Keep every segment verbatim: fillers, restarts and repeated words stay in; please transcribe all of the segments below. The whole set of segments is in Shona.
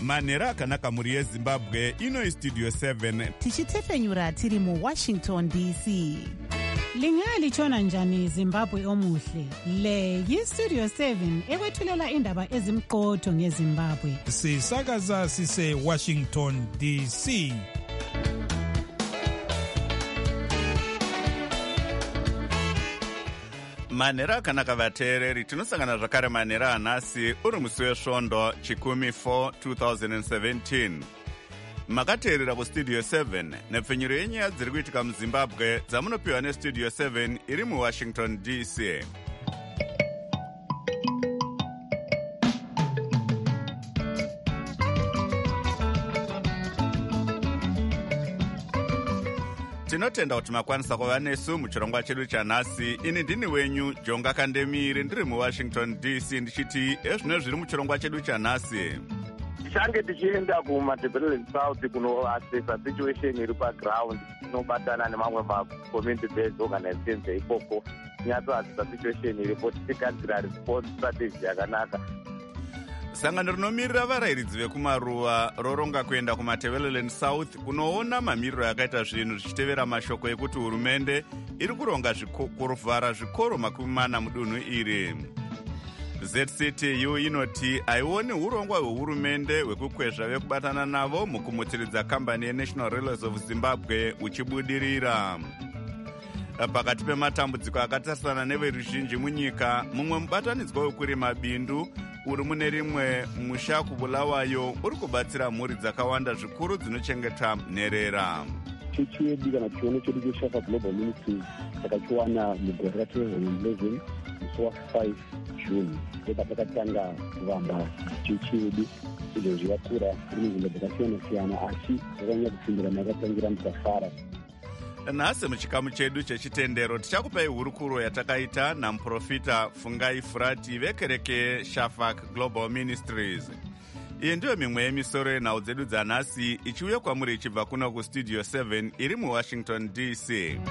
manhero akanaka mhuri yezimbabwe. Ino istudio seven tichitefenyura tiri muwashington D C. Lingalitshona njani Zimbabwe omuhle? Le yistudio seven ekwethulela indaba ezimqotho ngeZimbabwe. Sisakaza sise Washington D C. manhero akanaka vateereri, tinosangana zvakare manhero anhasi uri musi wesvondo chikumi four twenty seventeen. Makateerera kustudio seven nepfenyuro yenyaya dziri kuitika muzimbabwe dzamunopiwa nestudio seven iri muwashington D C. Tinotenda kuti makwanisa kuva nesu muchirongwa chedu chanhasi. Ini ndini wenyu Jonga Kandemire ndiri muwashington D C ndichiti ezvino zviri muchirongwa chedu chanhasi. Tichange tichienda kumadevelopment south kunoasesa situation iri paground, tinobatana nemamwe ma-community based organizations ikoko tinyatsoasesa situation iripo tichigadzira response strategy yakanaka. Sangano rinomirira varayiridzi vekumaruva roronga kuenda kumadevelopment south kunoona mamiriro akaita zvinhu zvichitevera mashoko ekuti hurumende iri kuronga kuvhara zvikoro makumi mana mudunhu iri. Z C T U inoti haioni urongwa hwehurumende hwekukwezva vekubatana navo mukumutsiridza kambani yeNational Railways of Zimbabwe uchibudirira. Pakati pematambudziko akatarisana neveruzhinji munyika, mumwe mubatanidzwa wekurima bindu uri mune rimwe musha kuBulawayo uri kubatsira mhuri dzakawanda zvikuru dzinochengeta nherera. Chechi yedu kana chiono chedu cheShafa Global Ministries takachiwana mugore ra twenty eleven musi wa five June ndopa takatanga kuvamba chechi yedu. Izvo zvakakura kuri nzvimbo dzakasiyana-siyana asi zvakanyanya kupfindira makatangira mukafara. Nhasi muchikamu chedu chechitendero tichakupai hurukuro yatakaita namuprofita Fungai Furati vekereke Shafak Global Ministries. Iyi ndiyo mimwe yemisoro yenhau dzedu dzanhasi ichiuya kwamuri ichibva kuno kustudio seven iri muwashington D C.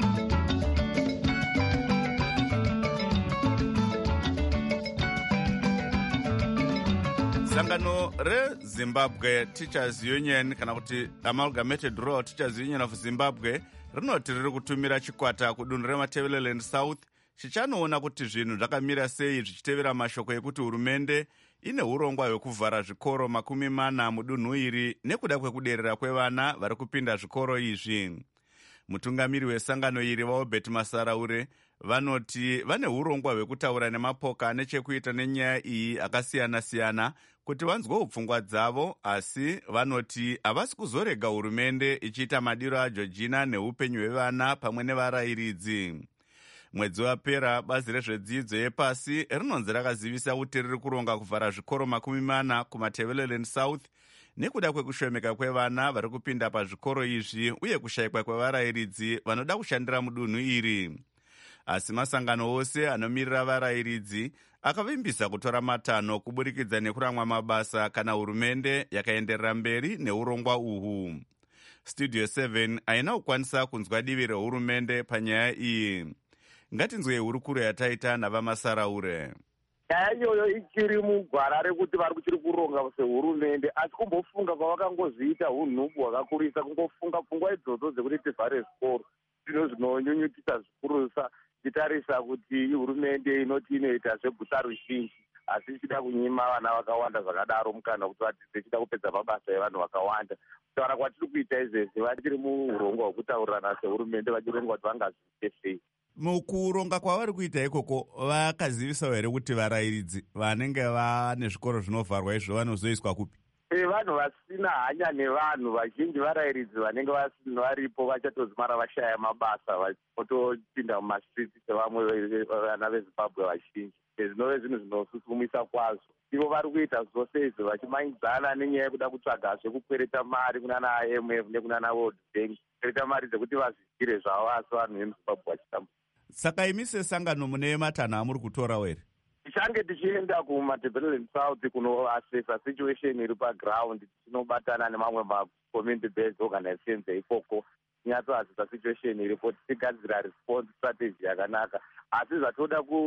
Sangano reZimbabwe Teachers Union kana kuti Amalgamated Rural Teachers Union of Zimbabwe rinoti riri kutumira chikwata kudunhu remadevelopment south chichanoona kuti zvinhu zvakamira sei zvichitevera mashoko ekuti hurumende ine urongwa hwekuvhara zvikoro makumi mana mudunhu iri nekuda kwekuderera kwevana vari kupinda zvikoro izvi. Mutungamiri wesangano iri vaObert Masaraure vanoti vane urongwa hwekutaura nemapoka nechekuita nenyaya iyi akasiyana-siyana kuti vanzwe upfungwa dzavo, asi vanoti havasi kuzorega hurumende ichiita madiro aJoργina neupenyu hwevana pamwe nevarayiridzi. Mwedzi wapera bazi rezvedzidzo yepasi rinonzi rakazivisa kuti riri kuronga kuvhara zvikoro makumi mana kumadevelopment south nekuda kwekushomeka kwevana vari kupinda pazvikoro izvi uye kushayikwa kwevarayiridzi vanoda kushandira mudunhu iri. Asi masangano ose anomirira varayiridzi akavimbisa kutora matanho kuburikidza nekuramwa mabasa kana hurumende yakaenderera mberi neurongwa uhu. Studio seven haina kukwanisa kunzwa divi rehurumende panyaya iyi. Ngatinzwei hurukuro yataita navamasaraure. Nyaya iyoyo ichiri mugwara rekuti vari kuchiri kuronga sehurumende, asi kumbofunga kwavakangozviita unhubu hwakakurisa, kungofunga pfungwa idzodzo dzekuti tivhare zvikoro zvinhu zvinonyunyutisa zvikurusa titarisa kuti hurumende inoti inoita zveguta ruzhinji asi ichida kunyima vana vakawanda zvakadaro mukana kuti vadzidze ichida kupedza mabasa evanhu vakawanda. Kutaura kwatiri kuita izvezvi vachiri muurongwa hwekutaurirana sehurumende vachironga kuti vangazviite sei. Mukuronga kwavari kuita ikoko vakazivisawo here kuti varayiridzi vanenge vane zvikoro zvinovharwa izvo vanozoiswa kupi? E, vanhu vasina hanya nevanhu vazhinji varayiridzi vanenge varipo vachatozimara vashaya mabasa votopinda mumastreets sevamwe vana veZimbabwe vazhinji. Zvinove zvinhu zvinosusumisa kwazvo. Ivo vari kuita zvose izvo vachimanyidzana nenyaya yekuda kutsvaga zvekukwereta mari kunana I M F nekunana World Bank, kwereta mari dzekuti vazvigire zvavo asi vanhu vemuZimbabwe vachitambudzika. Saka imi sesangano mune matanho amuri kutorawo here? Tichange tichienda kumadevelopment south kunoasesa situation iri paground, tinobatana nemamwe ma-community based organizations ikoko tinyatsoasesa situation iripo tichigadzira response strategy yakanaka. Asi zvatoda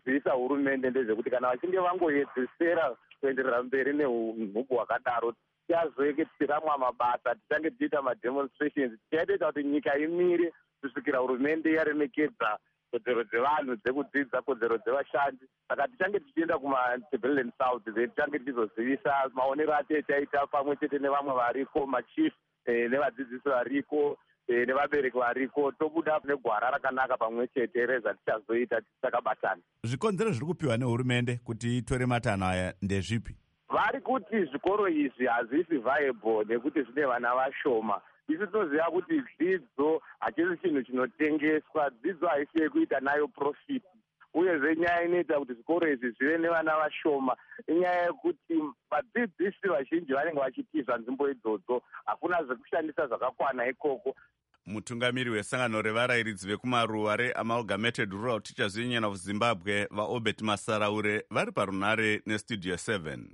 kuzivisa hurumende ndezvekuti kana vachinge vangoedzesera kuenderera mberi neunhubu hwakadaro, tichazoeke tichiramwa mabasa, tichange tichiita mademonstrations, tichaitoita kuti nyika imire kusvikira hurumende yaremekedza kodzero dzevanhu dzekudzidza, kodzero dzevashandi. Saka tichange tichienda kumaTebeleland South, tichange tichizozivisa maonero acho echaita pamwe chete nevamwe variko, machief nevadzidzisi variko nevabereki variko, tobuda negwara rakanaka pamwe chete rezvatichazoita takabatana. Zvikonzero zviri kupiwa nehurumende kuti itore matanho aya ndezvipi? Vari kuti zvikoro izvi hazvisi viable nekuti zvine vana vashoma. Isi tinoziva kuti dzidzo hachisi chinhu chinotengeswa, dzidzo haisi yekuita nayo profit. Uyezve nyaya inoita kuti zvikoro izvi zvive nevana vashoma inyaya yekuti vadzidzisi vazhinji vanenge vachitizva nzvimbo idzodzo, hakuna zvekushandisa zvakakwana ikoko. Mutungamiri wesangano revarayiridzi vekumaruwa reAmalgamated Rural Teachers Union of Zimbabwe vaObert Masaraure vari parunare nestudio seven.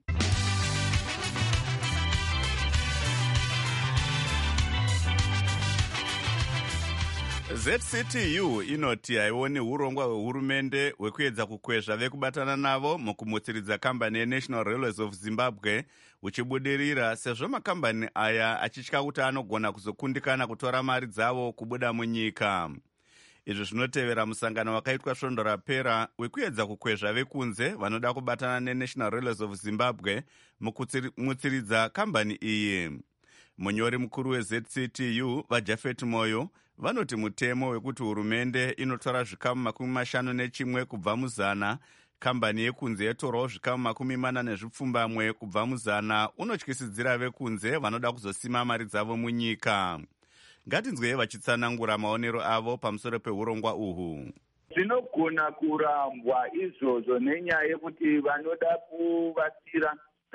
Z C T U inoti haioni urongwa hwehurumende hwekuedza kukwezva vekubatana navo mukumutsiridza kambani yeNational Railways of Zimbabwe uchibudirira, sezvo makambani aya achitya kuti anogona kuzokundikana kutora mari dzavo kubuda munyika. Izvi zvinotevera musangano wakaitwa svondo rapera wekuedza kukwezva vekunze vanoda kubatana neNational Railways of Zimbabwe mukumutsiridza kambani iyi. Munyori mukuru weZ C T U vaJafet Moyo vanoti mutemo wekuti hurumende inotora zvikamu makumi mashanu nechimwe kubva muzana, kambani yekunze yetorawo zvikamu makumi mana nezvipfumbamwe kubva muzana unotyisidzira vekunze vanoda kuzosima mari dzavo munyika. Ngatinzwei vachitsanangura maonero avo pamusoro peurongwa uhu. Zvinogona kurambwa izvozvo nenyaya yekuti vanoda kuvatira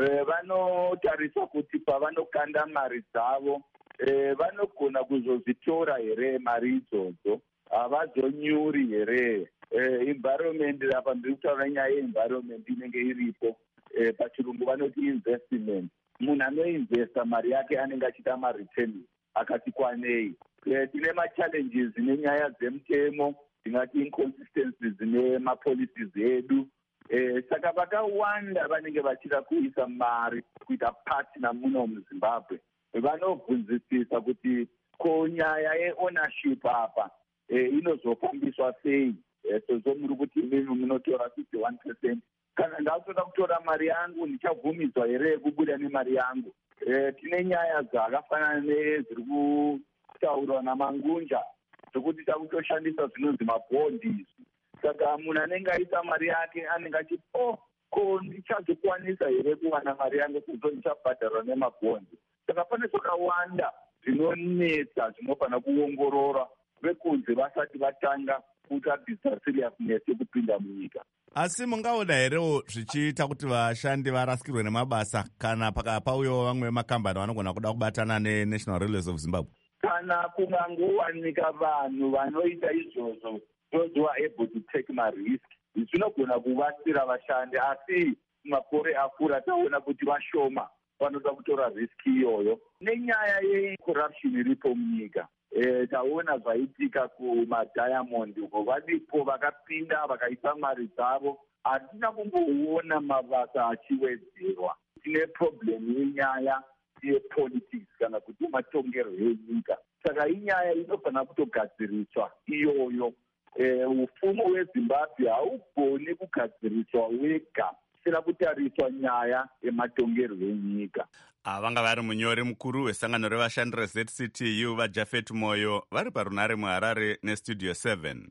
vanotarisa kuti pavanokanda mari dzavo vanogona kuzozvitora here mari idzodzo, havazonyuri here. Environment, apa ndiri kutaura nyaya yeenvironment inenge iripo, pachirungu vanoti investment. Munhu anoinvesta mari yake anenge achiita mareturn akati kwanei. Tine machallenges nenyaya dzemutemo, tingati inconsistencies nemapolicies edu. Eh, saka vakawanda vanenge vachida kuisa mari kuita partner muno muZimbabwe. Vanobvunzisisa kuti ko nyaya yeownership apa eh, inozofambiswa sei. Eh, sezvo muri kuti imimi munotora fifty-one percent. Kana ndatoda kutora mari yangu ndichabvumidzwa here kubuda nemari yangu. Eh, tine nyaya dzakafanana nezviri kutaurwa naMangunja zvokuti takutoshandisa zvinonzi mabhondi. Saka munhu anenge aita mari yake anenge achiti oh, ko ndichazokwanisa here kuwana mari yangu sezvo ndichabhadharwa nemabhondi. Saka pane zvakawanda zvinonetsa zvinofanira kuongorora vekunze vasati vatanga kutarisa seriousness yekupinda munyika. Asi mungaona herewo zvichiita kuti vashandi varasikirwe nemabasa kana pakapauyawo vamwe makambani vanogona kuda kubatana neNational Railways of Zimbabwe? Kana kungangowanika vanhu vanoita izvozvo, those who are able to take my risk, zvinogona kuvatsira vashandi, asi makore akura taona kuti vashoma vanoda kutora risk iyoyo. Nenyaya yecorruption iripo munyika, eh, taona zvaitika kumadiamond uko, varipo vakapinda vakaisa mari dzavo, hatina kumboona mabasa achiwedzerwa. Tine problem yenyaya yepolitics kana kuti matongerwo enyika. Saka inyaya inofanira kutogadziriswa iyoyo. Eh, ufumo hweZimbabwe haugoni kugadziriswa wega, sina kutariswa nyaya yematongerwo enyika. Vanga vari munyori mukuru wesangano revashandi reZ C T U vaJafet Moyo vari parunare muHarare nestudio seven.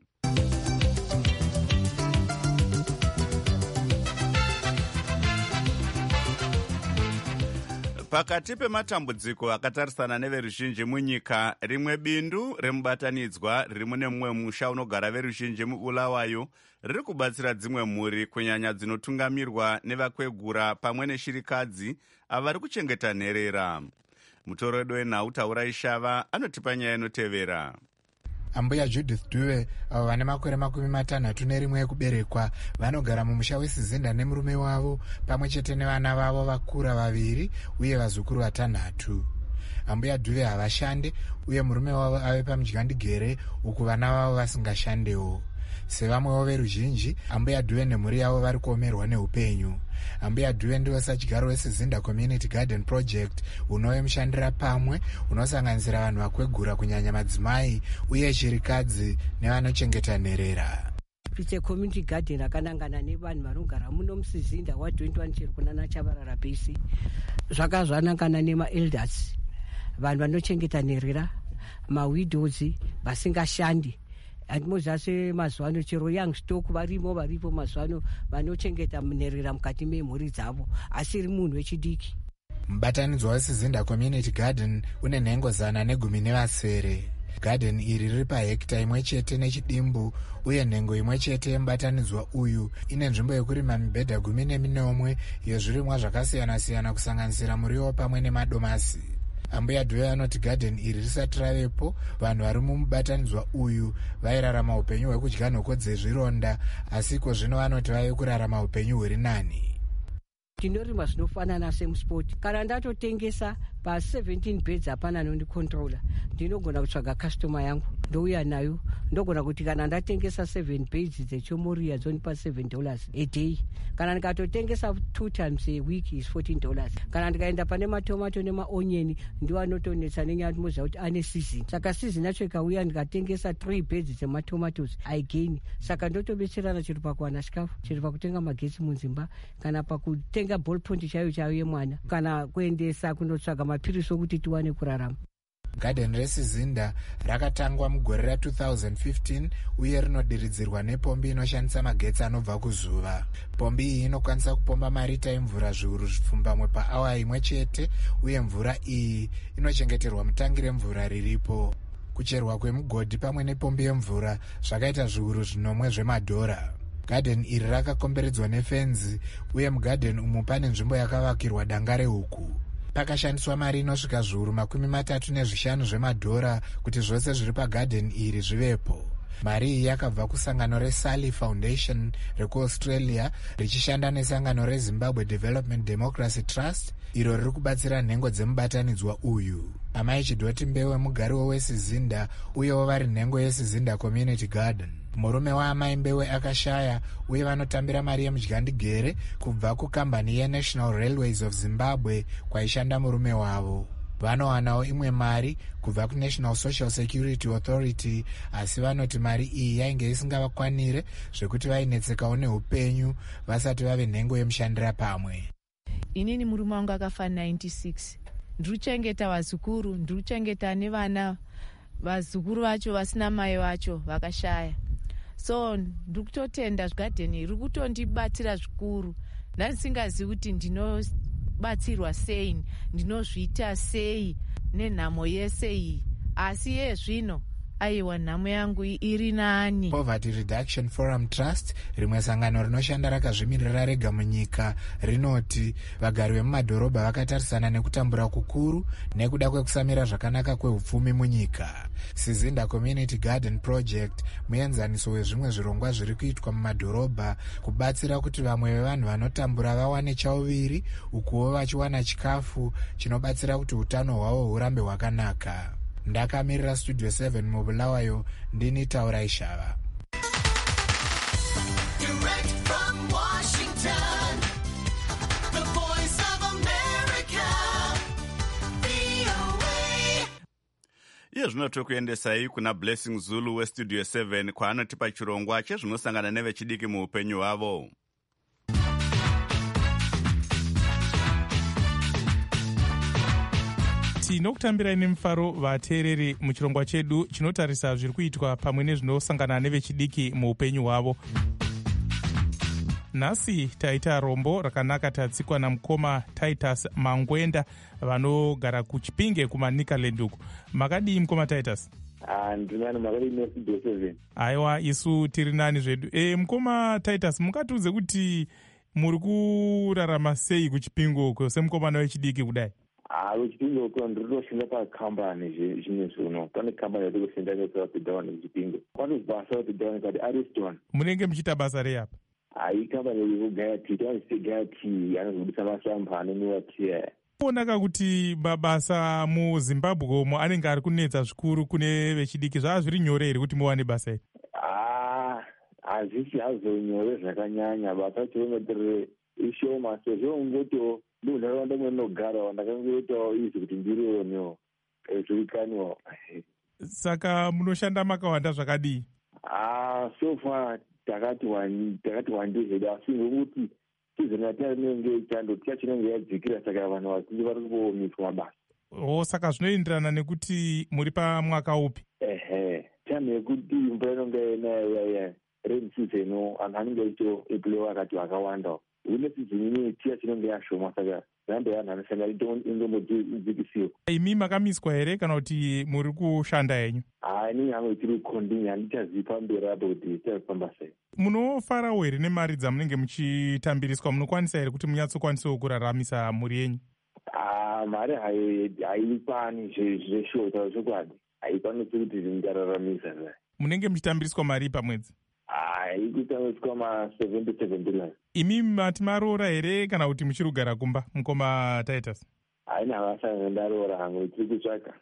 Pakati pematambudziko akatarisana neveruzhinji munyika, rimwe bindu remubatanidzwa riri mune mumwe musha unogara veruzhinji muBulawayo riri kubatsira dzimwe mhuri kunyanya dzinotungamirwa nevakwegura pamwe neshirikadzi avari kuchengeta nherera. Mutoredo wenhau Taurai Shava anotipa nyaya inotevera. Ambuya Judith Duve, avo vane makore makumi matanhatu nerimwe ekuberekwa, vanogara mumusha weSizinda nemurume wavo pamwe chete nevana vavo vakura vaviri uye vazukuru vatanhatu. ambuya dhuve havashande uye murume wavo ave pamudyandigere uku vana vavo vasingashandewo. Sevamwewo veruzhinji, ambuya dhuve nemhuri yavo vari kuomerwa neupenyu. Ambuya dhuve ndiwo sadyaro weSizinda Community Garden Project unove mushandira pamwe unosanganisira vanhu vakwegura kunyanya madzimai uye chirikadzi nevanochengeta nherera. It's a community garden rakanangana nevanhu vanogara muno muSizinda wa twenty one chiri kunana Chavarara Base. Zvakazvanangana nemaelders, vanhu vanochengeta nherera, mawidows vasingashandi. Andimozase mazwano chero young stock varimo varipo mazwano vanochengeta nherera mukati memhuri dzavo, asiri munhu wechidiki. Mubatanidzwa weSizinda Community Garden une nhengo zana negumi nevasere. Garden iri riri pahekita imwe chete nechidimbu uye nhengo imwe chete yemubatanidzwa uyu ine nzvimbo yekurima mibhedha gumi neminomwe yezvirimwa zvakasiyana-siyana kusanganisira muriwo pamwe nemadomasi. Ambuya dhuve anoti garden iri risati ravepo, vanhu vari mumubatanidzwa uyu vairarama upenyu hwekudya nhoko dzezvironda, asiko zvino vanoti vave kurarama upenyu huri nani. Ndinorima zvinofanana semusport. Kana ndatotengesa pa seventeen beds hapana nondicontroller, ndinogona kutsvaga customer yangu ndouya nayo. Ndogona kuti kana ndatengesa seven beds dzechomoria dzonipa seven dollars a day. Kana ndikatotengesa two times a week is fourteen dollars. Kana ndikaenda pane matomato nemaonyeni ndiwo anotonetsa nenyaya timoziva kuti ane season. Saka season yacho ikauya ndikatengesa three beds dzematomatoes I gain. Saka ndotobetserana chiri pakuwana chikafu, chiri pakutenga magetsi munzimba, kana pakutenga ball point chayo chayo yemwana, kana kuendesa kunotsvaga mapirisi okuti tiwane kurarama. Garden reSizinda rakatangwa mugore ra two thousand fifteen uye rinodiridzirwa nepombi inoshandisa magetsi anobva kuzuva. Pombi iyi inokwanisa kupomba marita emvura zviuru zvipfumbamwe paawa imwe chete uye mvura iyi inochengeterwa mutangi remvura riripo. Kucherwa kwemugodhi pamwe nepombi yemvura zvakaita zviuru zvinomwe zvemadhora. Garden iri rakakomberedzwa nefenzi uye mugarden umu pane nzvimbo yakavakirwa danga rehuku. Pakashandiswa mari inosvika zviuru makumi matatu nezvishanu zvemadhora kuti zvose zviri pagarden iri zvivepo. Mari iyi yakabva kusangano reSally Foundation rekuAustralia richishanda nesangano reZimbabwe Development Democracy Trust iro riri kubatsira nhengo dzemubatanidzwa uyu. Amai Chidoti Mbewe mugariwo weSizinda uyewo vari nhengo yeSizinda Community Garden. Murume waamai Mbewe akashaya uye vanotambira mari yemudyandigere kubva kukambani yeNational Railways of Zimbabwe kwaishanda murume wavo. Vanowanawo imwe mari kubva kuNational Social Security Authority, asi vanoti mari iyi yainge isingavakwanire zvekuti vainetsekawo neupenyu vasati vave nhengo yemushandira pamwe. Inini murume wangu akafa ninety-six. Ndiri kuchengeta vazukuru, ndiri kuchengeta nevana. Vazukuru vacho vasina mai vacho vakashaya. So ndiri kutotenda garden iri kutondibatsira zvikuru. Ndasingazivi kuti ndinobatsirwa sei, ndinozviita sei nenhamo yese iyi. Asi ye zvino aiwa nhamo yangu iri nani. Poverty Reduction Forum Trust, rimwe sangano rinoshanda rakazvimirira rega munyika, rinoti vagari vemumadhorobha vakatarisana nekutambura kukuru nekuda kwekusamira zvakanaka kwehupfumi munyika. Sizinda Community Garden Project muenzaniso wezvimwe zvirongwa zviri kuitwa mumadhorobha kubatsira kuti vamwe vevanhu vanotambura vawane chauviri, ukuwo vachiwana chikafu chinobatsira kuti utano hwavo hurambe hwakanaka. Ndakamirira Studio seven mubulawayo, ndini Taura Ishava. Direct from Washington, the voice of America, V O A. Iye zvino tokuendesai kuna Blessing Zulu weStudio seven kwaanotipa chirongwa chezvinosangana nevechidiki muupenyu hwavo. Tinokutambirai nemufaro vateereri muchirongwa chedu chinotarisa zviri kuitwa pamwe nezvinosangana nevechidiki muupenyu hwavo. Nhasi taita rombo rakanaka tatsikwa namukoma Titus Mangwenda vanogara kuChipinge kumaNikaland uku. Makadii mukoma Titus? Ah, ndinani makadii neStudio seven. Aiwa, isu tiri nani zvedu. E, mukoma Titus, mungatiudze kuti muri kurarama sei kuChipinge uko semukomana wechidiki kudai? Ah, kuChipinge uko ndiri kutoshinda pakambani zvimwe zvino. Pane kambani yatiri kushinda neSouth Down kuChipinge. Kwanozwa South Down kati Ariston. Munenge muchiita basa rei apa? Ah, ikambani yekugaya tea, tanosise gaya tea, anozobudisa masamba anonwiwa tea. onaka kuti mabasa muzimbabwe umo anenge ari kunetsa zvikuru kune vechidiki. Zvava zviri nyore here kuti muwane basa iri? Hazvisi hazonyore zvakanyanya, basa chiongoterere ishoma sezvo ungotiwo munharaunda mwenogara ndakangoitawo izvi kuti ndiriwonewo zvirikaniwo. Saka munoshanda makawanda zvakadii? So far takati wandei zvedu, asi ngokuti sizoni yatinenge chando tia chinenge yadzikira, saka vanhu vazhinji vari kuomiswa mabasa. Oh, saka zvinoenderana nekuti muri pamwaka upi? Ehe, time yekuti mvura inonge inaya rain season, anhu anenge achitoeplewa akati vakawanda. Une sizoni ine tia chinenge yashoma, saka rambe vanhu anoshanda indombodzikisiwa. Imi makamiswa here kana kuti muri kushanda henyu? Ini hangu tiri kukondini, handichazivi pamberi apo kuti tichafamba sei. Munofarawo here nemari dzamunenge muchitambiriswa? Munokwanisa here kuti munyatsokwanisiwo kuraramisa mhuri yenyu? Mari haipani zveshota zvokwadi, haikwanisi kuti ndingararamisa. Munenge muchitambiriswa mari pamwedzi? Ikutambiriswa ma-seventy seven dollars. Imi mati maroora here kana kuti muchiri kugara kumba mukoma Titus? Haina havasanga ndaroora hangu, tiri kutsvaka.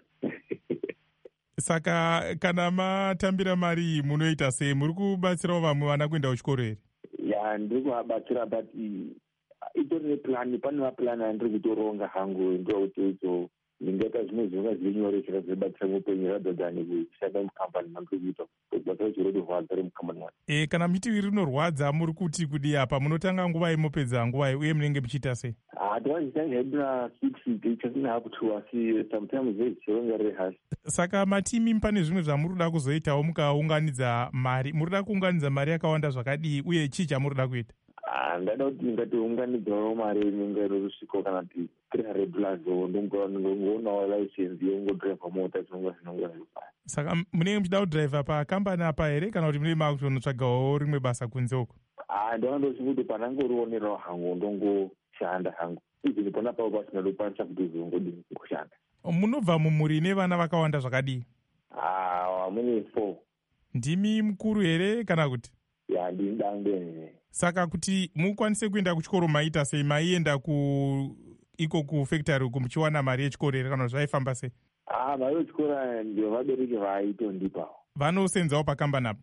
Saka kana matambira mari munoita sei? Muri kubatsirawo vamwe vana kuenda kuchikoro here? Ya, ndiri kuvabatsira, but itori neplani, pane maplani andiri kutoronga hangu, ndokuti idzo ndingaita zvimwe zvinonga zviri nyore zvakazobatsira mupenyu radhadhani kushanda mukambani mandiri kuita kubatsira chiro rorwadza remukambani wani. E, kana miti rinorwadza muri kuti kudi apa munotanga nguva imopedza nguva uye munenge muchiita sei? Hativachitanga hedu na six chasina hapo tu, asi sometimes very chironga rehash. Saka matimi pane zvimwe zvamuri kuda kuzoitawo mukaunganidza mari, muri kuda kuunganidza mari yakawanda zvakadii uye chii chamuri kuda kuita? Ndada kuti ndingatiunganidzawo mari inenge rusviko kana kuti three hundred dollars ndongoonawo license yongodhiraivha mota chinonga zvinonga zvipaa. Saka munenge muchida kudhiraivha pakambani apa here kana kuti munenge makutonotsvagawo rimwe basa kunze uko? Ndovandosvi kuti panangorionerawo hangu ndongoshanda hangu, izini pona pavo pasina dokwanisa kuti uzongodini kushanda. Munobva mumhuri nevana vakawanda zvakadii? Mune four. Ndimi mukuru here kana kuti? Ya, ndini dangwe. Saka kuti mukwanise kuenda kuchikoro maita sei? Maienda ku iko kufactory uku muchiwana mari yechikoro here kana zvaifamba sei? Mari yechikoro ndio vabereki vaitondipawo. Vanosenzawo pakambani apa?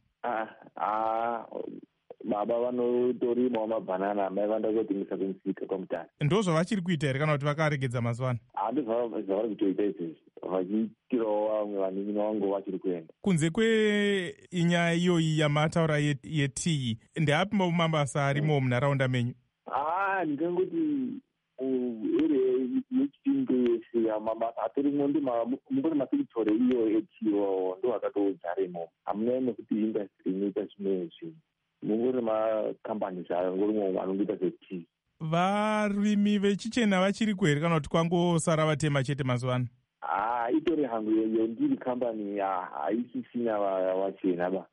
Baba vanotorimawo mabhanana, mai vandakotengesa kumusika kwamutare. Ndo zvavachiri kuita here kana kuti vakaregedza mazuva ano? Handi zvavari kutoita izvezvi, vachiitirawo vamwe vanin'ina vangu vachiri kuenda. Kunze kwenyaya iyoyi yamataura yetii, ndeapi mabasa arimo munharaunda menyu? Ndingangoti yechipinge yese mabasa atorimo mungori mafactory iyo etiwo ndo akatodzara imomo. Hamuna nekuti industry inoita zvimwe zvinhu, mungori makambani angorimo anongoita zvetii. Varimi vechichena vachiriko here kana kuti kwangosara vatema chete mazuva ano? Itori hangu yondiri kambani haisisina vachena ba.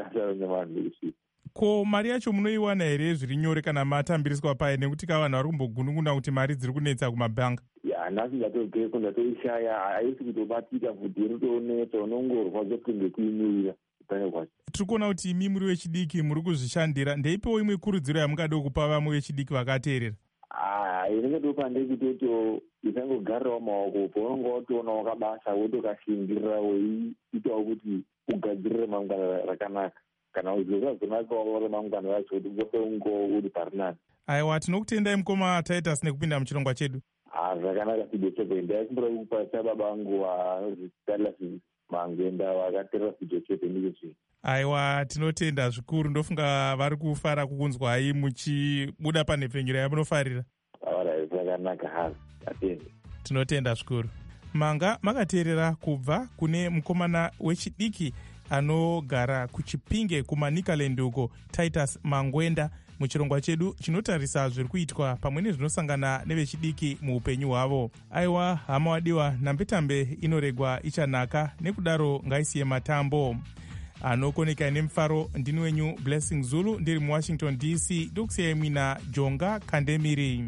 Ko mari yacho munoiwana here zviri nyore kana matambiriswa paye, nekuti ka vanhu vari kumbogunun'una kuti mari dziri kunetsa kumabhanga? Nhasi ndatogeko ndatoishaya, haisi kutobatika futi inotonetsa, unongorwadza kuti ngekuimirira kutanga kwacho. Tiri kuona kuti imi muri vechidiki muri kuzvishandira, ndeipewo imwe kurudziro yamungada kupa vamwe vechidiki vakateerera? Inengatopa ndekutoto isangogarirawo maoko, paunonga watoona wakabasa wotokashingirira weiitawo kuti ugadzirire mangwana rakanaka, kana uzozazonakawo remangwana racho kuti unge uri parinani. Aiwa, tinokutendai mukoma Titus nekupinda muchirongwa chedu. Zvakanaka Sijochepe, ndaikumbira kukupa baba vangu vanozvitarira Mangwenda vakateerera Sijochepe ndizvo. Aiwa, tinotenda zvikuru, ndofunga vari kufara kukunzwai muchibuda panhepfenyuro yamunofarira. Zvakanaka hazi, atende. Tinotenda zvikuru. Manga makateerera kubva kune mukomana wechidiki anogara kuchipinge kumanikaland uko, Titus Mangwenda, muchirongwa chedu chinotarisa zviri kuitwa pamwe nezvinosangana nevechidiki muupenyu hwavo. Aiwa, hama wadiwa, nhambetambe inoregwa ichanaka, nekudaro ngaisiye matambo. Anokoneka nemufaro, ndini wenyu Blessing Zulu, ndiri muWashington D C, ndokusiyai mwina Jonga Kandemiri.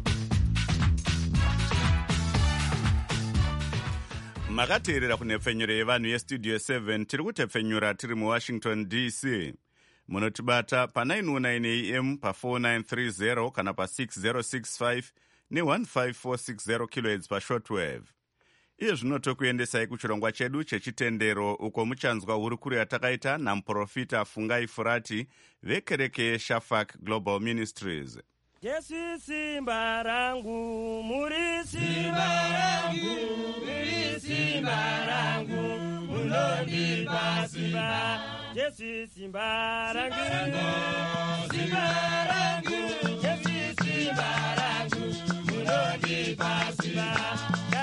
Makateerera kunhepfenyuro yevanhu yestudio seven, tiri kutepfenyura tiri muWashington D C. Munotibata pa nine oh nine A M, pa four nine three zero kana pa six zero six five, ne fifteen four sixty kilohertz pashortwave. Iye zvino tokuendesai kuchirongwa chedu chechitendero uko muchanzwa hurukuru yatakaita namuprofita Fungai Furati vekereke yeShafak Global Ministries. Jesu simba rangu, muri simba rangu, muri simba rangu, munondipa simba. Jesu simba rangu, simba rangu, Jesu simba rangu, munondipa simba.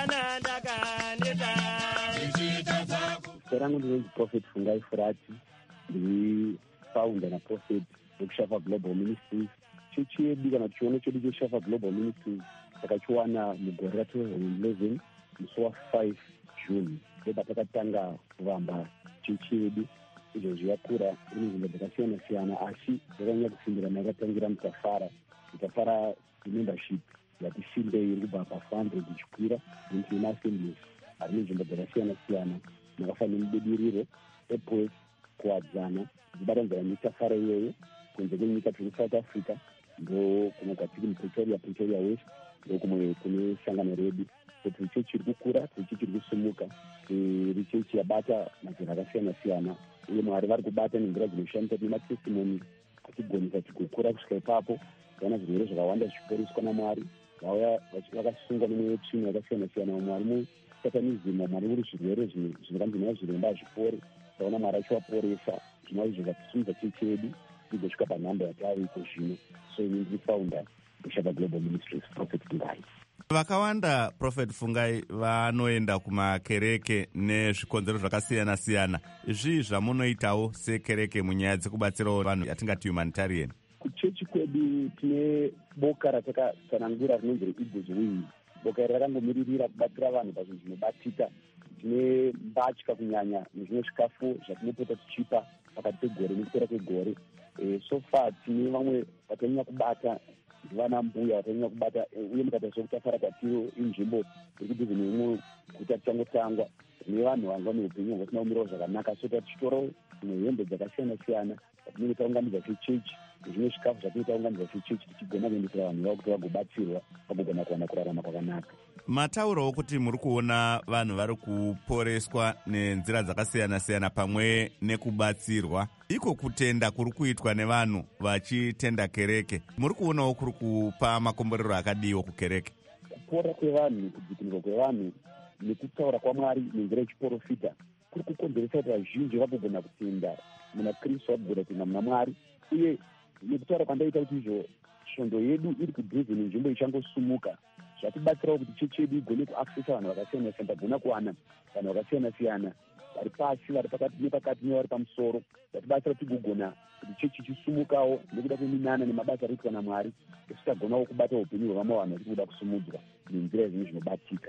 Serangu ndinonzi Prophet Fungai Furati, ndiri founder na prophet wekuShafak Global Ministries. Chechi yedu kana chiono chedu cheShafak Global Ministries takachiwana mugore ra-twenty eleven musi wa-five June. Ndoba takatanga kuvamba chechi yedu. Izvozvo yakura ine nzvimbo dzakasiyana siyana, asi yakanyanya kusimbirana yakatangira mutafara mutafara membership yati simbei iri kubva pa-four hundred ichikwira into assemblies ari nenzvimbo dzakasiyana siyana. Makafanira mubudiriro epwes kuwadzana dzibatanzana mitafara iyoyo kunze kwenyika tiri South Africa, ndo kumwe kwatiri mupretoria pretoria west, ndo kumwe kune sangano redu. So tiri chechi iri kukura, tiri chechi iri kusumuka, tiri chechi yabata mazera akasiyana siyana, uye Mwari vari kubata nenzira dzinoshamisa nematestimoni achigonisa tikukura kusvika ipapo. Taona zvirwere zvakawanda zvichiporeswa naMwari, vauya vakasungwa nemweya wetsvina yakasiyana siyana. Mwari satanism, Mwari uri zvirwere zvinokanzi nayo zviremba hazvipori, taona Mwari achivaporesa. Zvino izvo zvatisimudza chechi yedu igosvika panhamba yataiko zvino. So ini ndiri founder weShafak Global Ministries, Prophet Fungai. Vakawanda Prophet Fungai vanoenda kumakereke nezvikonzero zvakasiyana siyana. Izvi zvamunoitawo sekereke munyaya dzekubatsirawo vanhu yatingati humanitarian. Kuchechi kwedu tine boka ratakatsanangura rinonzi reEagles Wing. Boka iri rakangomiririra kubatsira vanhu pazvinhu zvinobatika. Tine mbatya kunyanya nezvimwe zvikafu zvatinopota tichipa pakati pegore nekupera kwegore. E, so far tine vamwe vatanyanya kubata vana mbuya vatanyanya kubata, uye mukatarisa kutafara kwatiro inzvimbo iri kudhuze neimwe guta tichangotangwa tine vanhu vanga neupenyu hwanga tisina kumirawo zvakanaka. So tatichitorawo dzimwe hembe dzakasiyana siyana patinenge taunganidza sechechi, nezvimwe zvikafu zvatinenge taunganidza sechechi, tichigona kuendesera vanhu vavo kuti vagobatsirwa vagogona kuwana kurarama kwakanaka. Mataurawo kuti muri kuona vanhu vari kuporeswa nenzira dzakasiyana siyana pamwe nekubatsirwa. Iko kutenda kuri kuitwa nevanhu vachitenda kereke, muri kuonawo kuri kupa makomborero akadiwo kukereke? Kupora kwevanhu, kudzikinurwa kwevanhu nekutaura kwaMwari nenzira yechiprofita kuri kukonzeresa kuti vazhinji vagogona kutenda muna Kristu, vagogona kutenda muna Mwari. Uye nekutaura kwandaita kuti izvo svondo yedu iri kudhuze nenzvimbo ichangosumuka, zvatibatsirawo kuti chechi yedu igone kuaccessa vanhu vakasiyana siyana. Tagona kuwana vanhu vakasiyana siyana vari pasi, vari pakati nepakati nevari pamusoro. Zvatibatsira kuti tigogona kuti chechi ichisumukawo nekuda kweminana nemabasa ari kuitwa naMwari, esi tagonawo kubata upenyu hwevamwe vanhu vari kuda kusumudzwa nenzira zvinhu zvinobatika.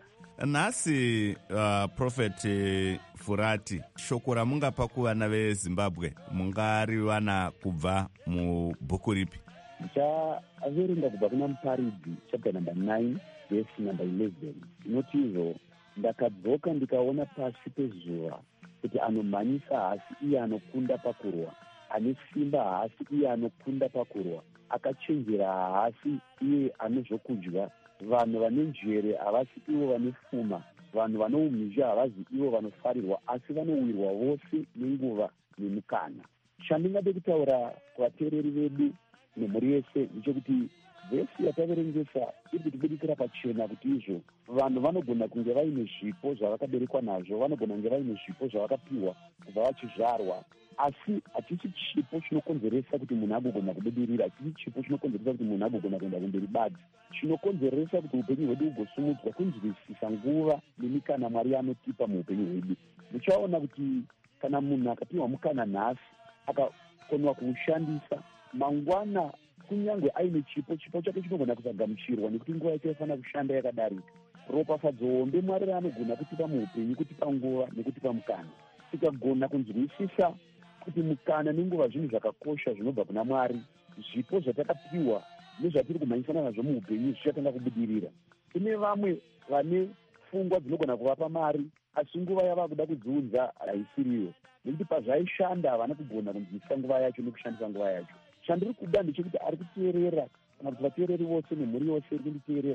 Nhasi uh, Prophet Furati, shoko ramungapa kuvana veZimbabwe mungariwana kubva mubhuku ripi? Ndichaverenga kubva kuna Muparidzi chapter number nine verse number eleven. Inoti izvo: ndakadzoka ndikaona pasi pezuva kuti anomhanyisa hasi iye anokunda pakurwa, ane simba hasi iye anokunda pakurwa, akachenjera hasi iye ane zvokudya. Vanhu vane njere havasi ivo vane pfuma, vanhu vano umhizha havazi ivo vanofarirwa, asi vanowirwa vose nenguva nemukana. Chandingade kutaura kuvateereri vedu nemhuri yese ndechekuti vhesi yataverengesa iri kutibudikira pachena kuti izvo vanhu vanogona kunge vaine zvipo zvavakaberekwa nazvo, vanogona kunge vaine zvipo zvavakapiwa kubva vachizvarwa, asi hachisi chipo chinokonzeresa kuti munhu agogona kubudirira, hachisi chipo chinokonzeresa kuti munhu agogona kuenda kumberi badzi. Chinokonzeresa kuti upenyu hwedu hugosumudzwa kunzwisisa nguva nemikana Mwari anotipa muupenyu hwedu. Muchaona kuti kana munhu akapiwa mukana nhasi akakonwa kuushandisa, mangwana kunyange aine chipo, chipo chake chinogona kusagamuchirwa nekuti nguva yake yaifana kushanda yakadarika. Ropafadzo hombe Mwari raanogona kutipa muupenyu, kutipa nguva nekutipa mukana. Tikagona kunzwisisa kuti mukana nenguva zvinhu zvakakosha zvinobva kuna Mwari, zvipo zvatakapiwa nezvatiri kumhanyisana nazvo muupenyu zvichatanga kubudirira. Kune vamwe vane pfungwa dzinogona kuvapa mari, asi nguva yava kuda kudziunza haisiriyo, nekuti pazvaishanda havana kugona kunzwisisa nguva yacho nekushandisa nguva yacho. Chandiri kuda ndechekuti ari kuteerera, kana kuti vateereri vose nemhuri yose iri kunditeerera,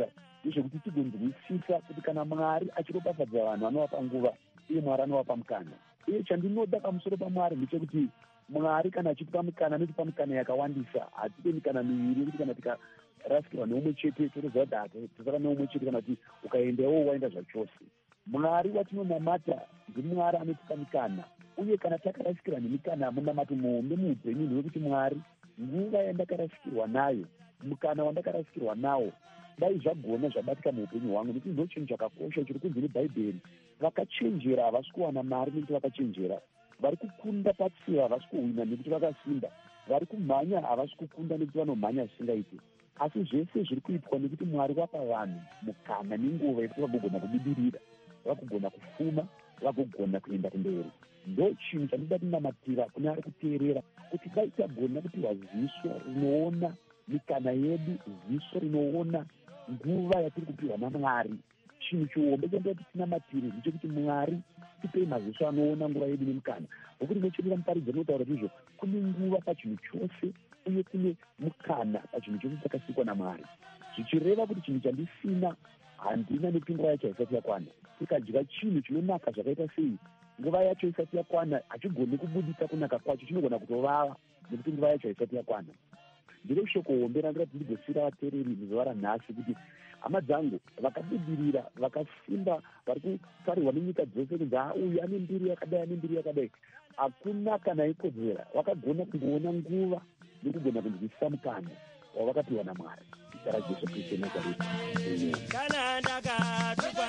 ndezvekuti tigonzwisisa kuti kana Mwari achiropafadza vanhu anovapa nguva uye Mwari anovapa mukana. Uye chandinoda pamusoro paMwari ndechekuti Mwari kana achitipa mukana anotipa mukana yakawandisa. Hatipe mikana miviri yekuti kana tikarasikirwa neumwe chete totoziva kuti tisara neumwe chete kana kuti ukaendawo waenda zvachose. Mwari watinonamata ndiMwari anotipa mikana, uye kana takarasikirwa nemikana munamato muhombe muupenyu nekuti Mwari nguva yandakarasikirwa nayo, mukana wandakarasikirwa nawo, dai zvagona zvabatika muupenyu hwangu, nekuti ndo chinhu chakakosha chiri kunzi neBhaibheri. Vakachenjera havasi kuwana mari nekuti vakachenjera, vari kukunda patsiva havasi kuhwina nekuti vakasimba, vari kumhanya havasi kukunda nekuti vanomhanya zvisingaiti. Asi zvese zviri kuitwa nekuti Mwari wapa vanhu mukana nenguva yekuti vagogona kubudirira, vagogona kufuma, vagogona kuenda kumberi. Ndo chinhu chandoda kunamatira kune ari kuteerera, kuti dai tagona kupiwa ziso rinoona mikana yedu, ziso rinoona nguva yatiri kupiwa naMwari. Chinhu chihombe chandoda kuti tinamatire ndechekuti Mwari tipei maziso anoona nguva yedu nemukana. Nokuti nechedera muparidzi anotaura kuti izvo kune nguva pachinhu chose, uye kune mukana pachinhu chose chakasikwa naMwari. Zvichireva kuti chinhu chandisina handina nekuti nguva yacho haisati yakwana. Tikadya chinhu chinonaka zvakaita sei, nguva yacho isati yakwana hachigoni kubudisa kunaka kwacho, chinogona kutovava nekuti nguva yacho haisati yakwana. Ndiro shoko hombe randira kuti ndigosira vateereri muzuva ranhasi kuti hama dzangu vakabudirira, vakasimba, vari kutarirwa nenyika dzose kunzi uyu ane mbiri yakadai, ane mbiri yakadai, hakuna kana ikodzera. Vakagona kungoona nguva nekugona kunzwisisa mukana wavakapiwa naMwari. Zita raJesu Kristu Nazareti. Kana ndakatupa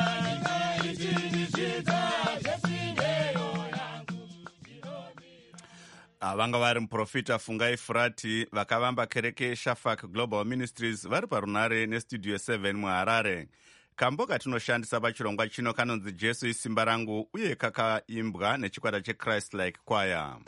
vanga vari muprofita Fungai Furati vakavamba kereke Shafak Global Ministries vari parunare nestudio seven muHarare. Kambo katinoshandisa pachirongwa chino kanonzi Jesu isimba rangu, uye kakaimbwa nechikwata cheChrist Like Choir.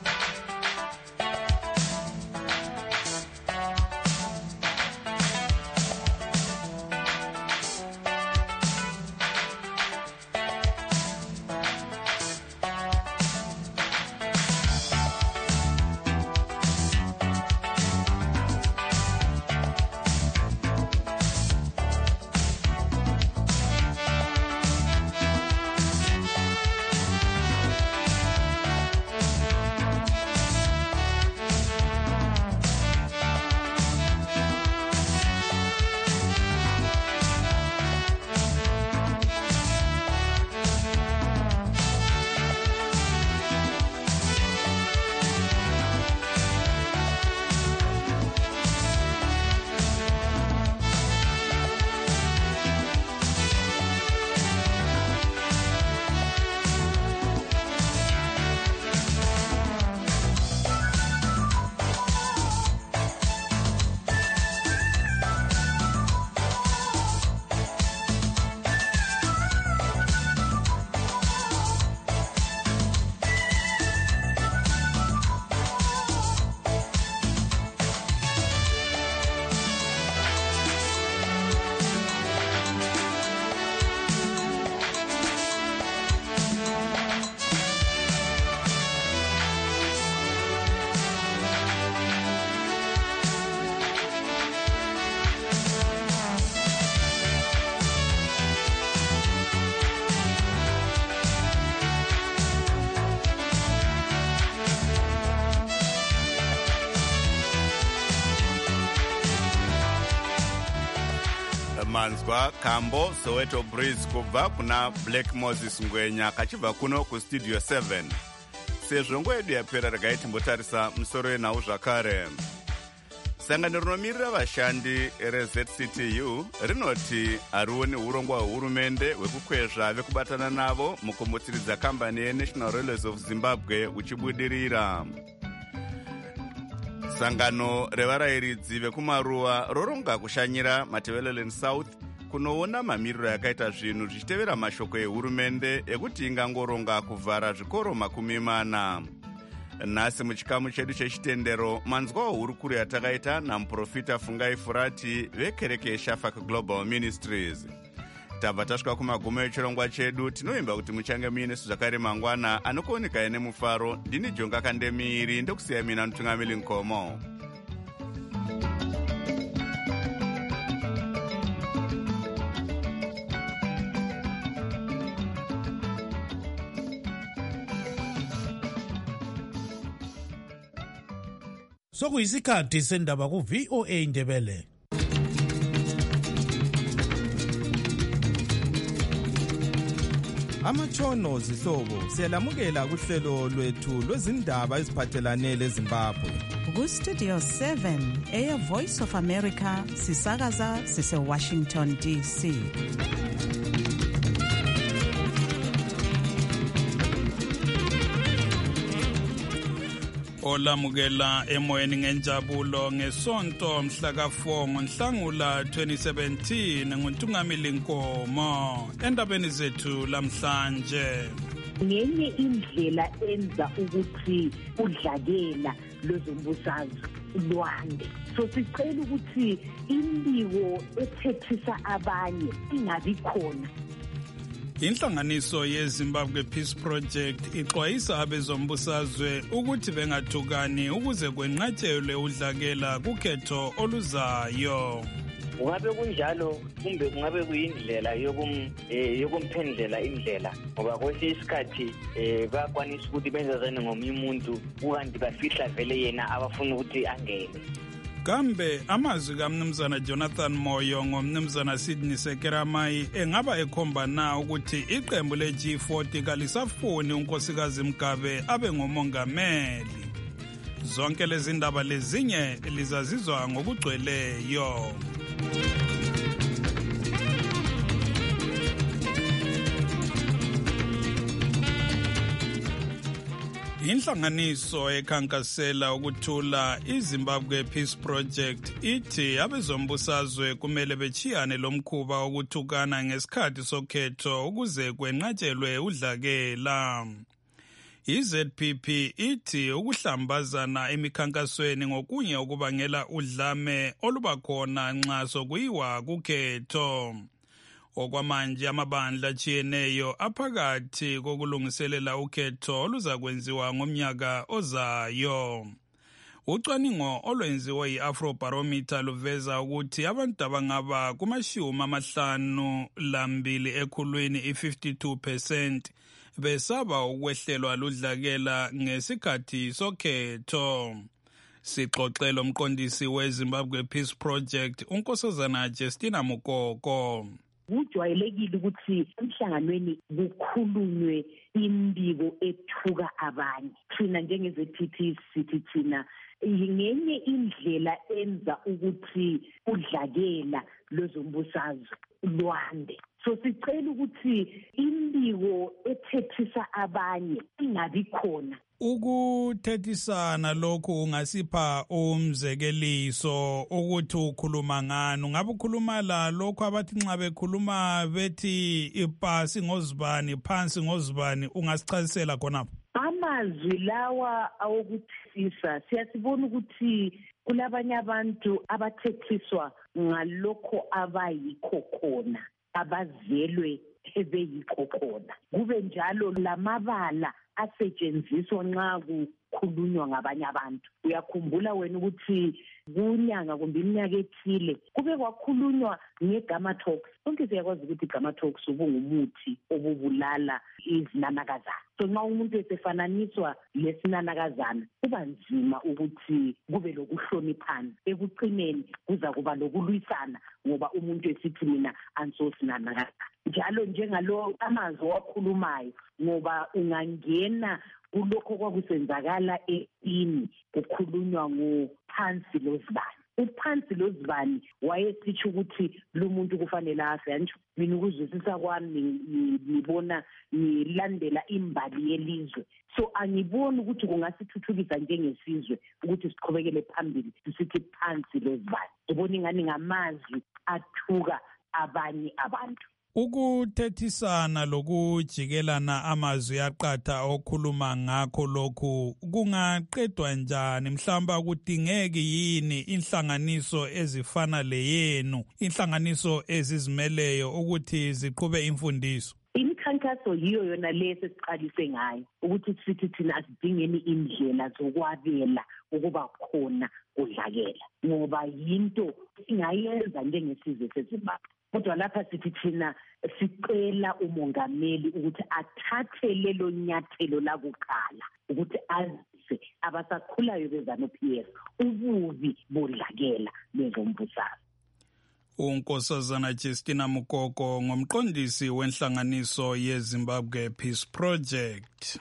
manzwa Kambo Soweto Breeze kubva kuna Black Moses Ngwenya kachibva kuno kustudio seven. Sezvo nguva yedu yapera regai timbotarisa musoro yenhau zvakare. Sangano rinomirira vashandi reZ C T U rinoti harioni urongwa hwehurumende hwekukwezva vekubatana navo mukumutiridza kambani yeNational Railways of Zimbabwe uchibudirira. Sangano revarayiridzi vekumaruwa roronga kushanyira Matabeleland South kunoona mamiriro yakaita zvinhu zvichitevera mashoko ehurumende ekuti ingangoronga kuvhara zvikoro makumi mana. Nhasi muchikamu chedu chechitendero manzwawo hurukuru yatakaita namuprofita Fungai Furati vekereke Shafak Global Ministries. Tabva tasvika kumagumo echirongwa chedu, tinoimba kuti muchange muinesu zvakare mangwana anokuoneka nemufaro. Ndini Jonga Kandemiiri ndokusiya mina Mutungamiri Nkomo. Sokuyisikhathi sendaba ku V O A Ndebele. Amatshono zihlobo siyalamukela kuhlelo lwethu lwezindaba eziphathelane leZimbabwe. Ku Studio seven eya Voice of America sisakaza sise Washington D C. Olamukela emoyeni ngenjabulo ngesonto mhla ka four ngoNhlangula twenty seventeen nguNtungamili Nkomo endabeni zethu lamhlanje. Ngenye indlela enza ukuthi udlakela lozombusazwe lwande. So sicela ukuthi imbiko ethethisa abanye ingabi khona. Inhlanganiso yeZimbabwe Peace Project ixwayisa abezombusazwe ukuthi bengathukani ukuze kwenqatshelwe udlakela kukhetho oluzayo. Kungabe kunjalo kumbe kungabe kuyindlela yokum yokumphendlela indlela ngoba kwesinye isikhathi bayakwanisa ukuthi benzazane ngomunye umuntu ukanti bafihla vele yena abafuna ukuthi angene. Kambe amazwi kaMnumzana Jonathan Moyo ngomnumzana Sydney Sekeramai engaba ekhomba na ukuthi iqembu le G forty kalisafuni unkosikazi Mgabe abe ngomongameli. Zonke lezi ndaba lezinye lizazizwa ngokugcweleyo. Inhlanganiso ekhankasela ukuthula iZimbabwe Peace Project ithi abezombusazwe kumele bechiyane lomkhuba okuthukana ngesikhathi sokhetho ukuze kwenqatshelwe udlakela. I-Z P P ithi ukuhlambazana emikhankasweni ngokunye okubangela udlame olubakhona nxa sokuyiwa kukhetho. Okwamanje amabandla achiyeneyo aphakathi kokulungiselela ukhetho oluzakwenziwa ngomnyaka ozayo. Ucwaningo olwenziwe yi-Afrobarometer luveza ukuthi abantu abangaba kumashumi amahlanu lambili ekhulwini i-fifty-two percent besaba ukwehlelwa ludlakela ngesikhathi sokhetho. Sixoxela umqondisi weZimbabwe Peace Project uNkosazana Justina Mukoko. Kujwayelekile ukuthi emhlanganweni kukhulunywe imbiko ethuka abanye. Thina njenge-Z P P sithi thina ngenye indlela enza ukuthi udlakela lozombusazwe lwande. So sicela ukuthi imbiko ethethisa abanye ingabi khona. Ukuthethisana lokhu ungasipha umzekeliso ukuthi ukhuluma ngani. Ungabe ukhuluma la lokho abathi nxa bekhuluma bethi ipasi ngozibani phansi ngozibani ungasichazisela khonapho? Amazwi lawa awokuthisa siyasibona ukuthi kulabanye abantu abathethiswa ngalokho abayikho khona abazelwe ebeyikho khona. Kube njalo lamabala asetshenziswa nxa kukhulunywa ngabanye abantu. Uyakhumbula wena ukuthi kunyanga kumbe iminyaka ethile kube kwakhulunywa nge-gamatox. Sonke siyakwazi ukuthi i-gamatox ubungumuthi obubulala izinanakazana. So nxa umuntu esefananiswa lesinanakazana kuba nzima ukuthi kube lokuhloniphana. Ekucineni kuza kuba lokulwisana ngoba umuntu esithi mina ansosinanakazana. Njalo njengalo amazwi wakhulumayo ngoba ungangena kulokho kwakusenzakala eini kukhulunywa ngophansi lozibani. Uphansi lozibani wayesitsho ukuthi lo muntu kufanele afe. Antsho mina ukuzwisisa kwami ngibona ngilandela imbali yelizwe. So angiboni ukuthi kungasithuthukisa njengesizwe ukuthi siqhubekele phambili sisithi phansi lozibani. Ngibona ingani ngamazwi athuka abanye abantu. Ukuthethisana lokujikelana amazwi aqatha okhuluma ngakho lokhu kungaqedwa njani? Mhlamba kudingeki yini inhlanganiso ezifana leyenu, inhlanganiso ezizimeleyo ukuthi ziqhube imfundiso? Imikhankaso yiyo yona lesi siqalise ngayo ukuthi sithi thina asidingeni indlela zokwabela ukuba khona udlakela ngoba yinto singayenza njengesizwe seZimbabwe. Kodwa lapha sithi thina sicela umongameli ukuthi athathe lelo nyathelo lakuqala ukuthi azise bafundise abasakhulayo beZANU-P F ububi bodlakela bezombusazwe. uNkosazana Justina Mukoko ngomqondisi wenhlanganiso yeZimbabwe Peace Project.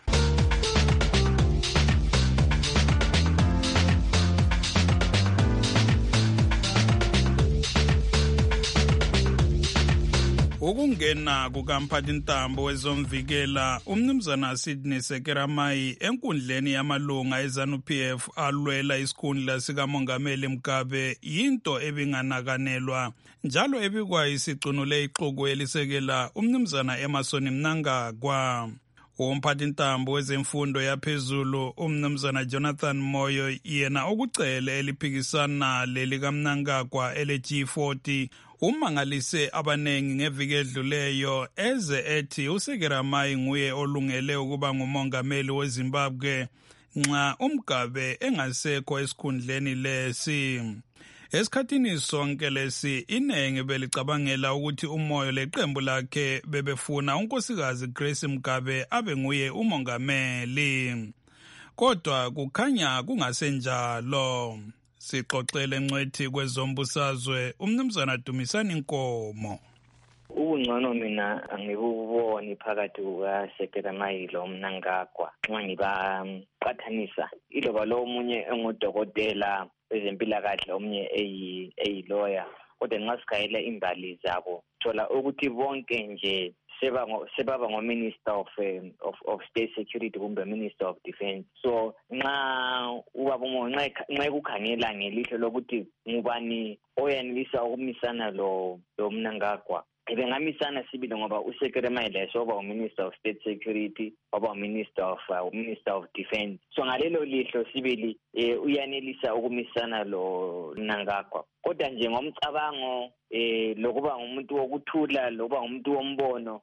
Ukungena kukamphathintambo wezomvikela umnumzana Sydney Sekeramai enkundleni yamalunga eZANU-P F alwela isikhundla sikamongameli Mugabe yinto ebinganakanelwa njalo ebikwa isicunule ixuku elisekela umnumzana Emmerson Mnangagwa. Umphathintambo wezemfundo yaphezulu umnumzana Jonathan Moyo yena ukucele eliphikisana lelika Mnangagwa ele G forty umangalise abanengi ngeviki edluleyo eze ethi uSekeramai nguye olungele ukuba ngumongameli weZimbabwe nxa uMugabe engasekho esikhundleni lesi. Esikhathini sonke lesi inengi belicabangela ukuthi uMoyo leqembu lakhe bebefuna unkosikazi Grace Mugabe abe nguye umongameli. Kodwa kukhanya kungasenjalo. Sixoxele ngcwethi kwezombusazwe umnumzana Dumisani Nkomo. Ungcono mina angikuboni phakathi kukaSekeramai lo Mnangagwa nxa ngibaqathanisa iloba lo omunye engudokotela wezempilakahle omunye eyi eyi lawyer kodwa nxa sikhayela imbali zabo thola ukuthi bonke nje seba sebaba ngominister of, um, of of state security kumbe minister of defense. So nxa ubabo nxa nxa kukhangela ngelihlo lokuthi ngubani oyanelisa ukumisana lo lo Mnangagwa ebengamisana sibili ngoba uSekeramai leso oba uminister of state security oba uminister of uh, minister of defense. So ngalelo lihlo sibili eh, uyanelisa ukumisana lo Mnangagwa. Kodwa nje ngomcabango eh lokuba umuntu wokuthula lokuba umuntu wombono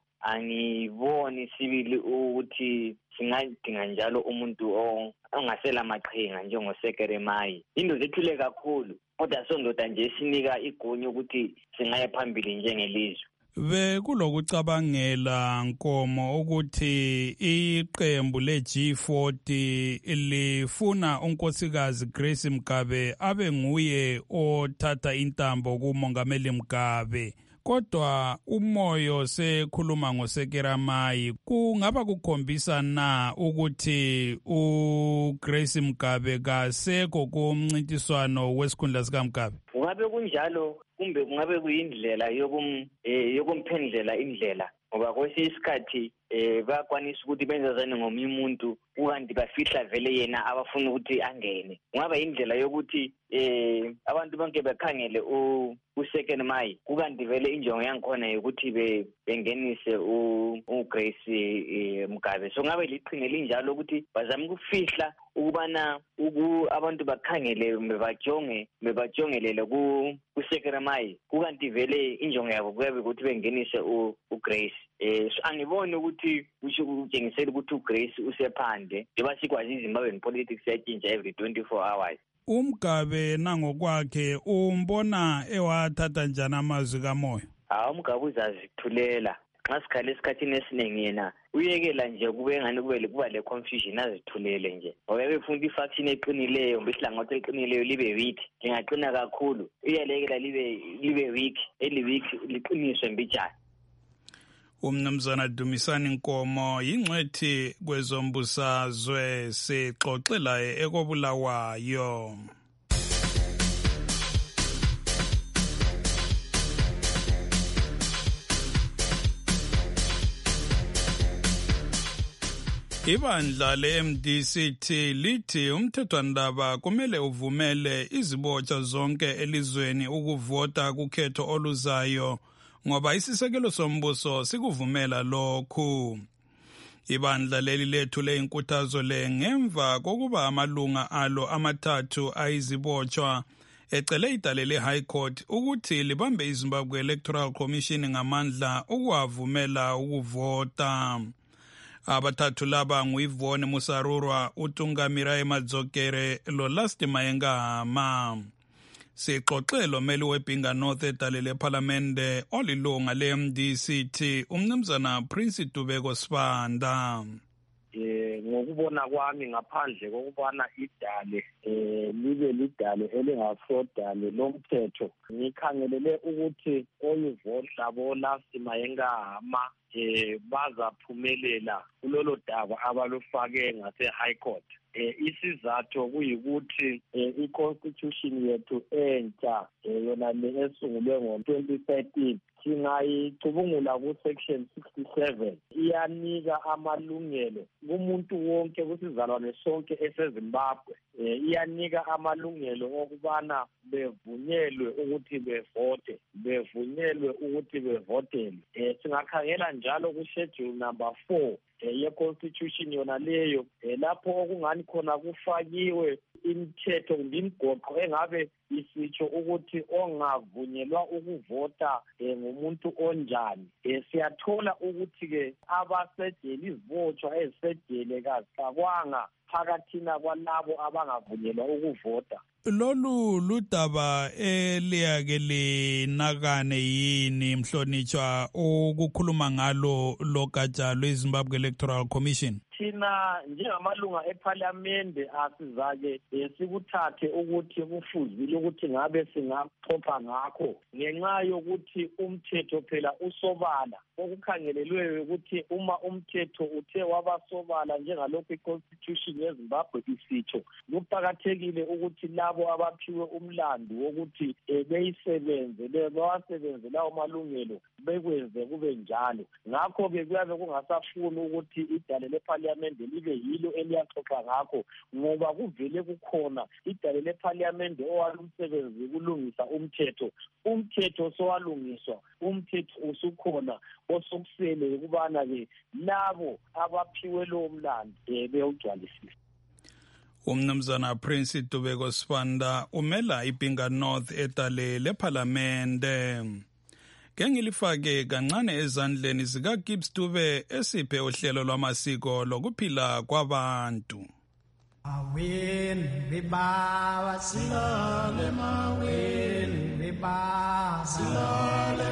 angiboni sibili ukuthi singadinga njalo umuntu ongasela maqhinga njengoSekeramai. Into zethule kakhulu kodwa sondoda nje sinika igunya ukuthi singaye phambili njengelizwe. Be kulokucabangela Nkomo ukuthi iqembu le G forty lifuna unkosikazi Grace Mugabe abe nguye othatha intambo kumongameli Mugabe. Kodwa uMoyo sekhuluma ngoSekeramai kungaba kukhombisa na ukuthi uGrace Mugabe kasekho kumncintiswano wesikhundla sika Mugabe? Kungabe kunjalo kumbe kungabe kuyindlela yokum yokumphendlela indlela ngoba kwesinye isikhathi eh bakwanisa ukuthi benzazane ngomunye umuntu ukanti bafihla vele yena abafuna ukuthi angene. Kungaba indlela yokuthi eh abantu bonke bekhangele uSekeramai kukanti vele injongo yangikhona ukuthi be bengenise uGrace Mugabe. So ngabe liqhinga linjalo ukuthi bazama ukufihla ukubana uku abantu bakhangele bebajonge bebajongelele ku kuSekeramai kukanti vele injongo yabo kuyabe ukuthi bengenise uGrace. Eh so angiboni ukuthi kusho ukutshengisela ukuthi uGrace usephandle njengoba sikwazi iZimbabwean politics yatshintsha every twenty-four hours. uMugabe nangokwakhe umbona ewathatha njani amazwi kaMoyo? Ah uMugabe uzazithulela nxa sikhale esikhathini esiningi yena uyekela nje kube ngani kube kuba le confusion azithulele nje ngoba befunda ifaction eqinileyo ngihlangothi eqinileyo libe weak ngingaqina kakhulu uyalekela libe libe weak eli weak liqiniswe mbijana. Umnumzana Dumisani Nkomo yingcwethi kwezombusazwe sixoxela ekobulawayo. Ibandla le-M D C T lithi umthethwandaba kumele uvumele izibotsha zonke elizweni ukuvota kukhetho oluzayo ngoba isisekelo sombuso sikuvumela lokhu. Ibandla leli lethule inkuthazo le ngemva kokuba amalunga alo amathathu ayizibotshwa ecele idale le-High Court ukuthi libambe iZimbabwe Electoral Commission ngamandla ukuwavumela ukuvota. Abathathu laba nguYvonne Musarurwa, uTungamirayi Madzokere loLasti Mayengama. Sixoxelo meli weBinga North edale leParlamente olilunga le-M D C T umnumzana Prince Dubeko Sibanda. eh ngokubona kwami ngaphandle kokubana idale eh libe lidale elingasodale lomthetho ngikhangelele ukuthi oyivota bona simayengahama eh bazaphumelela kulolo daba abalufake ngase High Court. Eh isizathu kuyikuthi i-constitution yethu entsha yona le esungulwe ngo twenty thirteen singayicubungula ku section sixty-seven iyanika amalungelo kumuntu wonke kusizalwane sonke eseZimbabwe. Eh iyanika amalungelo okubana bevunyelwe ukuthi bevote bevunyelwe ukuthi bevotele. Eh singakhangela njalo ku schedule number four ye constitution yona leyo lapho okungani khona kufakiwe imithetho ngimgoqo engabe isitsho ukuthi ongavunyelwa ukuvota ngumuntu onjani. Siyathola ukuthi ke abasejele izivotshwa ezisejele kazicakwanga phakathina kwalabo abangavunyelwa ukuvota. Lolu ludaba eliyake linakane yini mhlonitshwa ukukhuluma ngalo logatsha lweZimbabwe Electoral Commission? Thina njengamalunga eParliament asizake sikuthathe ukuthi kufuzile ukuthi ngabe singaxoxa ngakho ngenxa yokuthi umthetho phela usobala okukhangelelwe ukuthi uma umthetho uthe wabasobala njengalokho iConstitution yeZimbabwe isitsho kuqakathekile ukuthi labo abaphiwe umlando wokuthi beyisebenze bewasebenze lawo malungelo bekwenze kube njalo. Ngakho ke kuyabe kungasafuni ukuthi idale leParliament libe yilo eliyaxoxa ngakho ngoba kuvele kukhona idale leParliament owalumsebenzi kulungisa umthetho. Umthetho sowalungiswa, umthetho usukhona osokusele ukubana ke labo abaphiwe lo mlando bewugcwalisile. Umnumzana Prince Dubeko Sibanda umela iBinga North edale leParlamente. Ngengilifake kancane ezandleni zika Gibbs Dube esiphe uhlelo lwamasiko lokuphila kwabantu. Awen beba silale mawen beba silale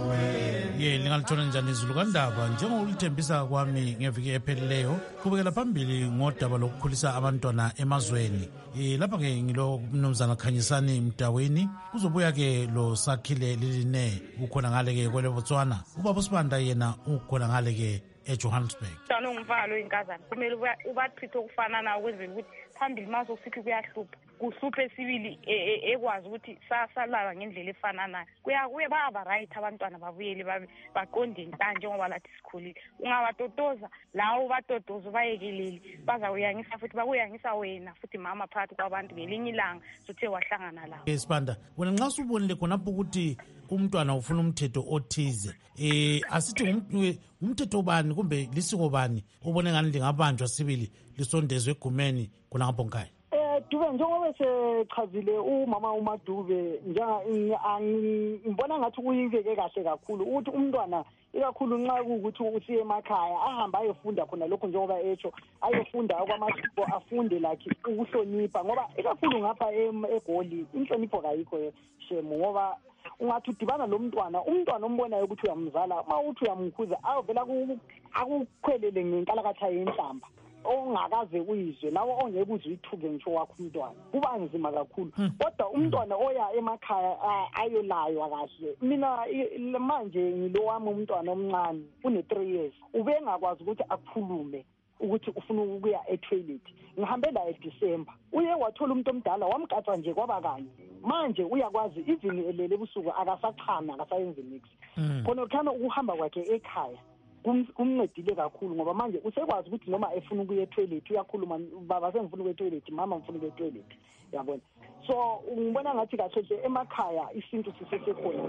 mawen. Ye lingalithona njani izulu kandaba njengolithembisa kwami ngeviki ephelileyo kubekela phambili ngodaba lokukhulisa abantwana emazweni. Eh lapha ke ngilo mnumzana Khanyisani Mdaweni kuzobuya ke lo Sakhile Liline ukhona ngale ke kwele Botswana ubaba Sibanda yena ukhona ngale ke eJohannesburg. Sano ngumfana loyinkazana kumele ubachithe ukufana nawo kwenzela ukuthi phambili mase usithi kuyahlupha kuhluphe sibili ekwazi ukuthi sasalala ngendlela efananayo kuya kuye baba right abantwana babuyele baqonde nta njengoba lathi sikhulile ungabatotoza lawo batotozo bayekelele bazawuyangisa futhi bakuyangisa wena futhi mama phakathi kwabantu ngelinye ilanga suthe wahlangana lawo. Sibanda wena nxa subonile khonapho ukuthi umntwana ufuna umthetho othize eh asithi umthetho bani kumbe lisiko bani ubone ngani lingabanjwa sibili lisondezwe egumeni kuna ngapho nkhaya? Eh Dube njengoba sechazile umama uMadube njenga ngibona ngathi kuyibeke kahle kakhulu ukuthi umntwana ikakhulu nxa ukuthi usiye emakhaya ahamba ayefunda khona lokho njengoba echo ayefunda kwamasiko afunde lakhe ukuhlonipha ngoba ikakhulu ngapha eGoli inhlonipho kayikho shemu ngoba ungathi udibana lo mntwana umntwana ombonayo ukuthi uyamzala ma uthi uyamkhuza avela akukhwelele ngenkalakatha yenhlamba ongakaze uyizwe nawo ongeke uzuyithuke ngisho wakho umntwana kuba nzima kakhulu kodwa umntwana oya emakhaya ayolaywa kahle mina manje ngilo wami umntwana omncane une three years ube ngakwazi ukuthi akhulume ukuthi ufuna ukuya etoilet ngihambe la eDecember uye wathola umuntu omdala wamgatha nje kwaba kanye manje uyakwazi even elele ebusuku akasachama akasayenze mix khona ukhana ukuhamba kwakhe ekhaya kumncedile kakhulu ngoba manje usekwazi ukuthi noma efuna ukuya etoilet uyakhuluma baba sengifuna ukuya etoilet mama ngifuna ukuya etoilet yabona so ngibona ngathi kahle nje emakhaya isinto sisesekhona.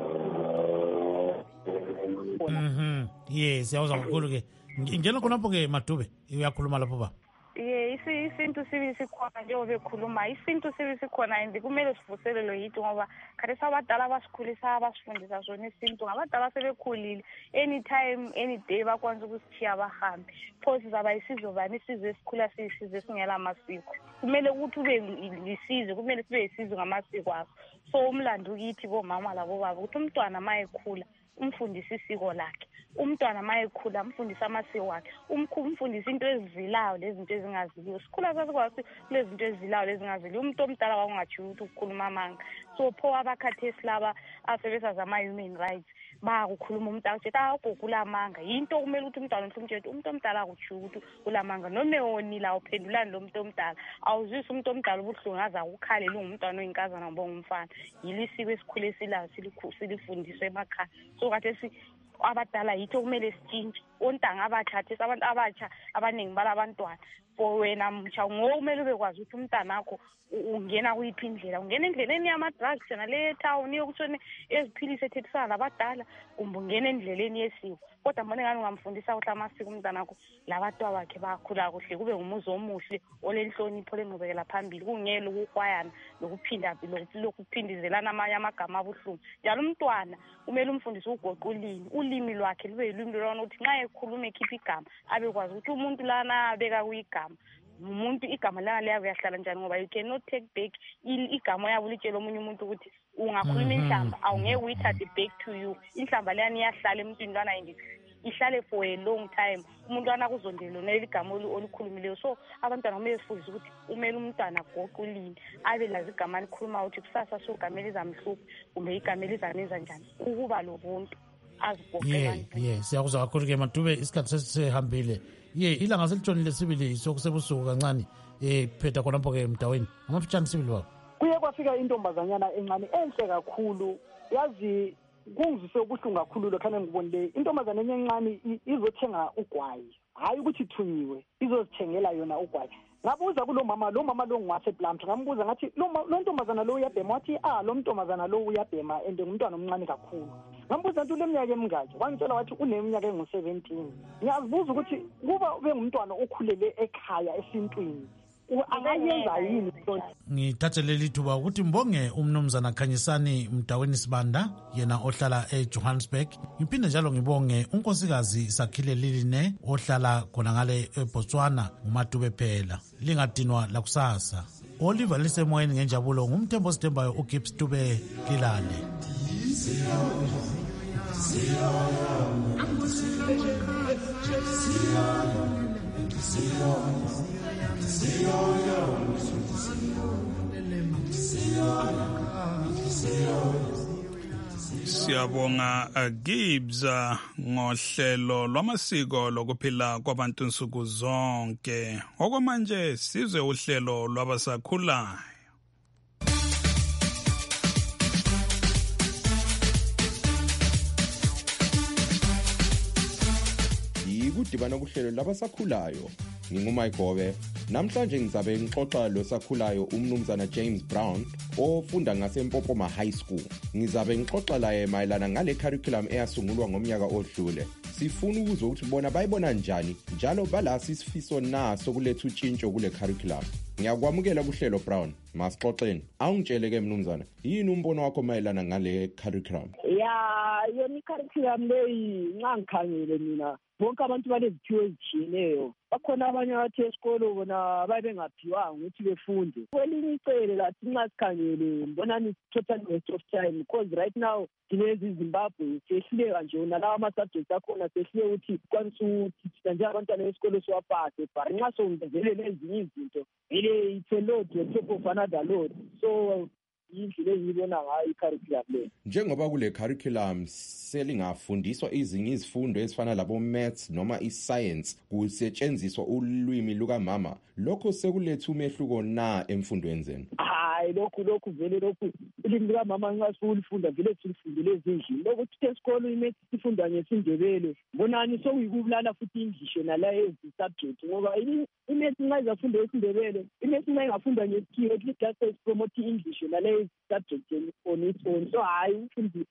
Mhm yes yawuza kakhulu ke ngena khonapho ke Madube uyakhuluma lapho ba ye isintu sibi sikhona njengoba ekhuluma isintu sibi sikhona and kumele sivuselelwe yithi ngoba kade sabadala basikhulisa abasifundisa sona isintu ngabadala sebekhulile anytime any day bakwanza ukusithiya bahambe phosi zaba isizwe bani isizwe esikhula sisizwe singela amasiko kumele ukuthi ube lisizwe kumele sibe isizwe ngamasiko akho so umlando kithi bomama labo baba ukuthi umntwana mayekhula umfundise isiko lakhe. Umntwana mayekhula umfundise amasiko akhe, umfundise into ezizilayo lezinto ezingaziliyo. Sikhula sasikwazi kulezinto ezizilayo lezingaziliyo. Umuntu omdala wakungathi ukuthi ukukhuluma amanga. So pho abakhathesi laba asebenza ama human rights bakukhuluma umuntu athi awugugula amanga. Into kumele ukuthi umntwana omhlumthetho umuntu omdala akuthi ukuthi ulamanga nomeoni la uphendulani lo muntu omdala. Awuzwisi umuntu omdala ubuhlungu aza ukukhalela ungumntwana oyinkazana ngoba ngumfana. Yilisiko esikhule silayo silifundiswe emakhaya. So kade si abadala yitho kumele sitshintshe. Ontanga abathathe abantu abatsha abaningi balabantwana. For wena mtsha ngomele ubekwazi ukuthi umntana wakho ungena kuyiphi indlela. Ungena endleleni yama drugs na le town yokuthona eziphilise ethethisana labadala kumbe ungena endleleni yesiko. Kodwa mbona ngani ungamfundisa ukuthi amasiko umntana wakho labantu bakhe bakhula kuhle kube umuzi omuhle olenhlonipho lengqubekela phambili kungela ukukwayana lokuphinda lokuphindizelana amanye amagama abuhlungu. Njalo umntwana kumele umfundise ugoqulini ulimi lwakhe lube yilimi lona ukuthi nxa ekhuluma ekhipha igama abekwazi ukuthi umuntu lana abeka kuyigama umuntu igama lana liyabe yahlala njani ngoba you cannot take back igama yabo litshela omunye umuntu ukuthi ungakhuluma inhlamba awungeke uyithathe back to you. Inhlamba leyani iyahlala emntwini lana yindi ihlale for a long time. Umuntu lana kuzondela lona igama olukhulumileyo. So abantwana kumele sifundise ukuthi umele umntwana goqulini abe lazi igama alikhuluma ukuthi kusasa so igama elizamhlupha kumbe igama elizanenza njani ukuba lobuntu azigoqela. Yeah, siyakuzwa kakhulu ke Madube, isikhathi sesihambile. Ye ilanga selitshonile sibili sokusebusuku kancane eh phetha khonapho ke Mdaweni. Amafitshane sibili wabo. Kuye kwafika intombazanyana encane enhle kakhulu. Yazi kungizise ubuhlungu kakhulu lokhana ngibonile intombazana encane izothenga ugwayi. Hayi ukuthi thunyiwe, izozithengela yona ugwayi. Ngabuza kulo mama, lo mama lo ngwase Blamth, ngambuza ngathi lo ntombazana lo uyabhema, wathi ah lo ntombazana lo uyabhema ende ngumntwana omncane kakhulu. Ngambuza nto leminyaka emingaki, wangitshela wathi uneminyaka engu seventeen. Ngiyazibuza ukuthi kuba ube ngumntwana okhulele ekhaya esintwini angayenza yini sonke. Ngithathe leli thuba ukuthi mbonge umnumzana Khanyisani Mdaweni Sibanda yena ohlala eJohannesburg. Ngiphinde njalo ngibonge unkosikazi Sakhile Liline ohlala khona ngale eBotswana nguMadube phela. Lingadinwa la kusasa. Oliver lisemoyeni ngenjabulo ngumthembo Sithembayo uGibbs Dube Kilale. Siyabonga Gibbs ngohlelo lwamasiko lokuphila kwabantu nsuku zonke. Okwamanje sizwe uhlelo lwabasakhulayo. Yikudibana kuhlelo labasakhulayo. NginguMayigobe. Namhlanje ngizabe ngixoxa lo sakhulayo umnumzana James Brown ofunda ngaseMpopoma High School. Ngizabe ngixoxa laye mayelana ngale curriculum eyasungulwa ngomnyaka odlule. Sifuna ukuzwa ukuthi bona bayibona njani njalo balasi isifiso naso kuletha utshintsho kule curriculum. Ngiyakwamukela kuhlelo Brown. Masixoxeni. Awungitshele ke mnumzana, yini umbono wakho mayelana ngale curriculum? Ya, yona curriculum leyi nxa ngikhangele mina bonke abantu baleziphiwo ezitshiyeneyo. Bakhona abanye abathe esikolo bona babengaphiwanga ukuthi befunde. Kwelinye icele lathi nxa sikhangele mbonani it's total waste of time because right now sinezi eZimbabwe sehluleka nje nalawa ama-subjects akhona sehluleka ukuthi kwanisa ukuthi thina njengabantwana besikolo siwapase but nxa songezelele ezinye izinto vele it's a load on top of another load. So indlela engibona ngayo i-curriculum le. Njengoba kule curriculum selingafundiswa izinye izifundo ezifana labo maths noma i-science kusetshenziswa ulwimi lukamama, lokho sekuletha umehluko na emfundweni zenu? Hayi lokhu lokhu vele lokhu ulimi lukamama nxa siwulifunda vele silifundele ezindlini. Lokhu ukuthi esikolo imaths sifunda ngesindebele mbonani sokuyikubulala futhi English nala ezi-subject ngoba imaths nxa izafunda esindebele imaths nxa ingafunda ngesikhiwa at least just promote English nala ezi-subject on its own. So hayi ufundi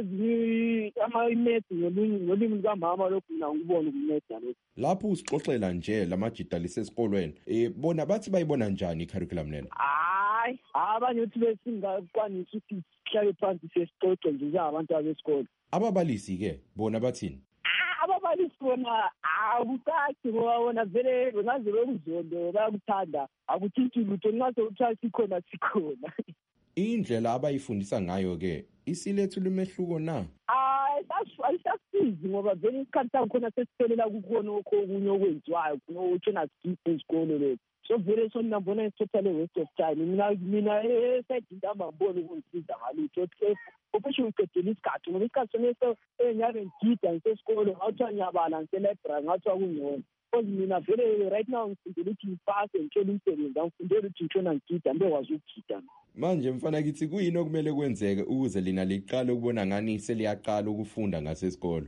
ezinye ama-maths ngolimi lukamama lokhu mina ngibona ukunceda lokhu. Lapho usixoxela nje lamajida lisesikolweni eh bona bathi bayibona njani i-curriculum lena? Hayi abanye uthi besingakwanisa ukuthi sihlale phansi sesixoxe nje njengabantu abesikolo. Ababalisi ke bona bathini? Ababalisi bona akukathi ngoba bona vele bengaze bekuzondo bayakuthanda akuthinti lutho nxa sewuthiwa sikhona sikhona. Indlela abayifundisa ngayo ke isilethu lemehluko na? Hayi ayisasizi ngoba vele isikhathi sakhona sesiphelela kukhona okunye okwenziwayo kunothena sikipe isikole lethu so vele so nabona is totally waste of time mina mina esayidini ambamboni ukungisiza ngalutho official uqedile isikhathi ngoba isikhathi soneso engabe ngigida ngisesikole ngawuthi nyabala ngise-library ngawuthiwa kungcono because mina vele right now ngifundela ukuthi ngipase ngitshela umsebenzi angifundela ukuthi ngitshona ngigida mbekwazi ukugida manje mfana kithi kuyini okumele kwenzeke ukuze lina liqale ukubona ngani seliyaqala ukufunda ngasesikolo?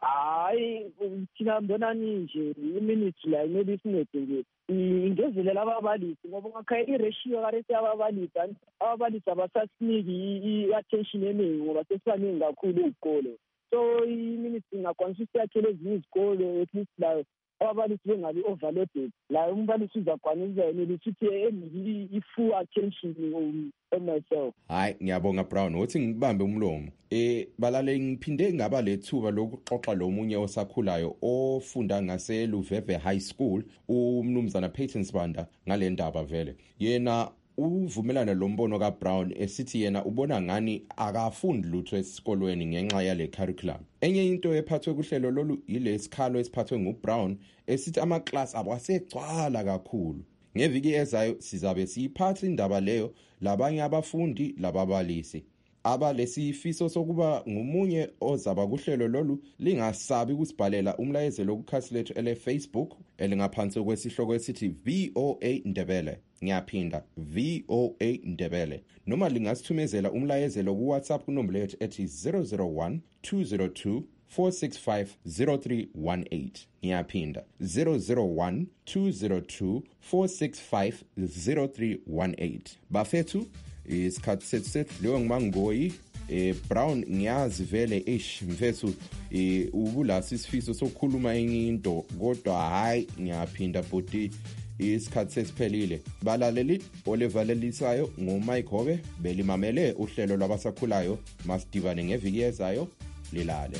Hayi thina mbonani nje iminutes la maybe sinede nje ingezelela ababalisi ngoba ngakhaya i-ratio karese ababalisi ababalisi abasasiniki i-attention eningi ngoba sesibaningi kakhulu izikole so i-minutes ingakwanisa ukuyakhela ezinye izikole at least la ababalisi bengabi-overloaded la umbalisi uzakwanisa yena ukuthi eniki i-full attention on myself. Hayi ngiyabonga Brown uthi ngibambe umlomo eh balale ngiphinde ngaba lethuba lokuxoxa lomunye osakhulayo ofunda ngase Luveve High School umnumzana Peyton Sibanda ngale ndaba vele yena uvumelana lombono ka Brown esithi yena ubona ngani akafundi lutho esikolweni ngenxa yale curriculum. Enye into ephathwe kuhlelo lolu ilesikhalo esiphathwe nguBrown esithi ama class abo asegcwala kakhulu. Ngeviki ezayo sizabe siyiphatha indaba leyo labanye abafundi lababalisi. Aba lesifiso sokuba ngumunye ozaba kuhlelo lolu lingasabi ukusibhalela umlayezelo kukhasi lethu ele Facebook elingaphansi kwesihloko esithi V O A Ndebele. Ngiyaphinda V O A Ndebele noma lingasithumezela umlayezelo ku WhatsApp kunombolo yethu ethi zero zero one two zero two four six five zero three one eight. Ngiyaphinda zero zero one two zero two four six five zero three one eight. Bafethu isikhathi sethu sedliwe nguMangoyi eh Brown ngiyazi vele eish mfethu eh ubulasi isifiso sokukhuluma enye into kodwa hayi ngiyaphinda bodi isikhathi sesiphelile. Balaleli olevalelisayo ngoMike Hobe belimamele uhlelo lwabasakhulayo masidivane ngeviki ezayo lilale.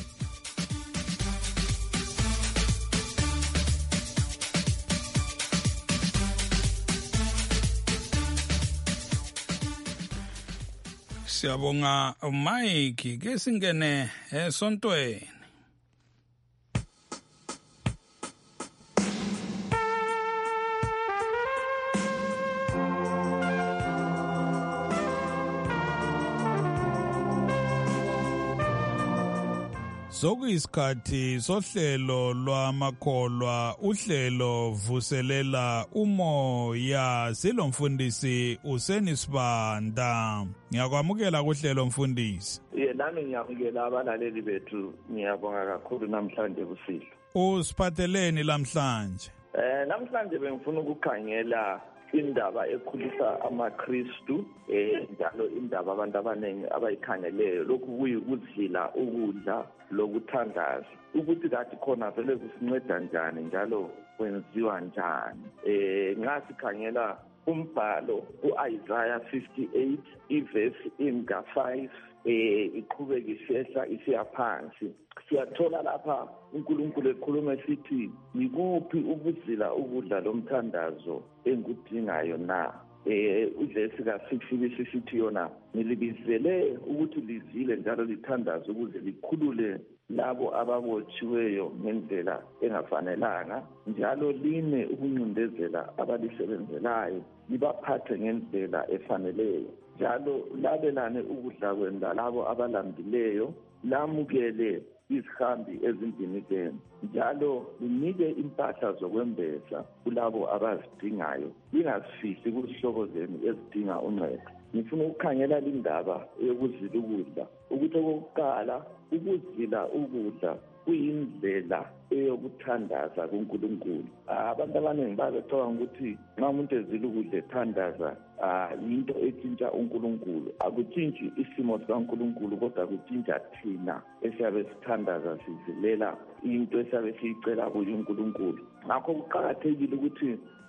Siyabonga Mike ke singene esontweni. Sokuyisikhathi sohlelo lwamakholwa uhlelo vuselela umoya silomfundisi Useni Sibanda. Ngiyakwamukela kuhlelo mfundisi. Ye nami ngiyamukela abalaleli bethu ngiyabonga kakhulu namhlanje kusihlwa. Usiphatheleni namhlanje? Eh namhlanje bengifuna ukukhangela indaba ekhulisa amaKristu eh njalo indaba abantu abaningi abayikhangeleyo lokhu kuyikudlila ukudla lokuthandaza ukuthi kathi khona vele kusinceda njani njalo kwenziwa njani. Eh nxa sikhangela umbhalo uIsaiah fifty-eight ivesi inga five eh iqhubeka isehla isiya phansi siyathola lapha uNkulunkulu ekhuluma esithi nikuphi ubuzila ukudla lomthandazo engudingayo na. Eh ivesi ka six isithi yona nilibizele ukuthi lizile njalo lithandaze ukuze likhulule labo ababotshiweyo ngendlela engafanelanga njalo line ukuncindezela abalisebenzelayo libaphathe ngendlela efaneleyo njalo labelane ukudla kwenda labo abalambileyo lamukele izihambi ezindimikeni njalo linike impahla zokwembesa kulabo abazidingayo lingazifihli kuzihlobo zenu ezidinga uncedo. Ngifuna ukukhangela indaba yokuzila ukudla ukuthi okokuqala ukuzila ukudla kuyindlela eyokuthandaza kuNkulunkulu. Abantu abaningi babecabanga ukuthi nxa umuntu ezila ukudla ethandaza into etshintsha uNkulunkulu. Akutshintshi isimo sikaNkulunkulu kodwa kutshintsha thina esiyabe sithandaza sizilela into esiyabe siyicela kuye uNkulunkulu. Ngakho kuqakathekile ukuthi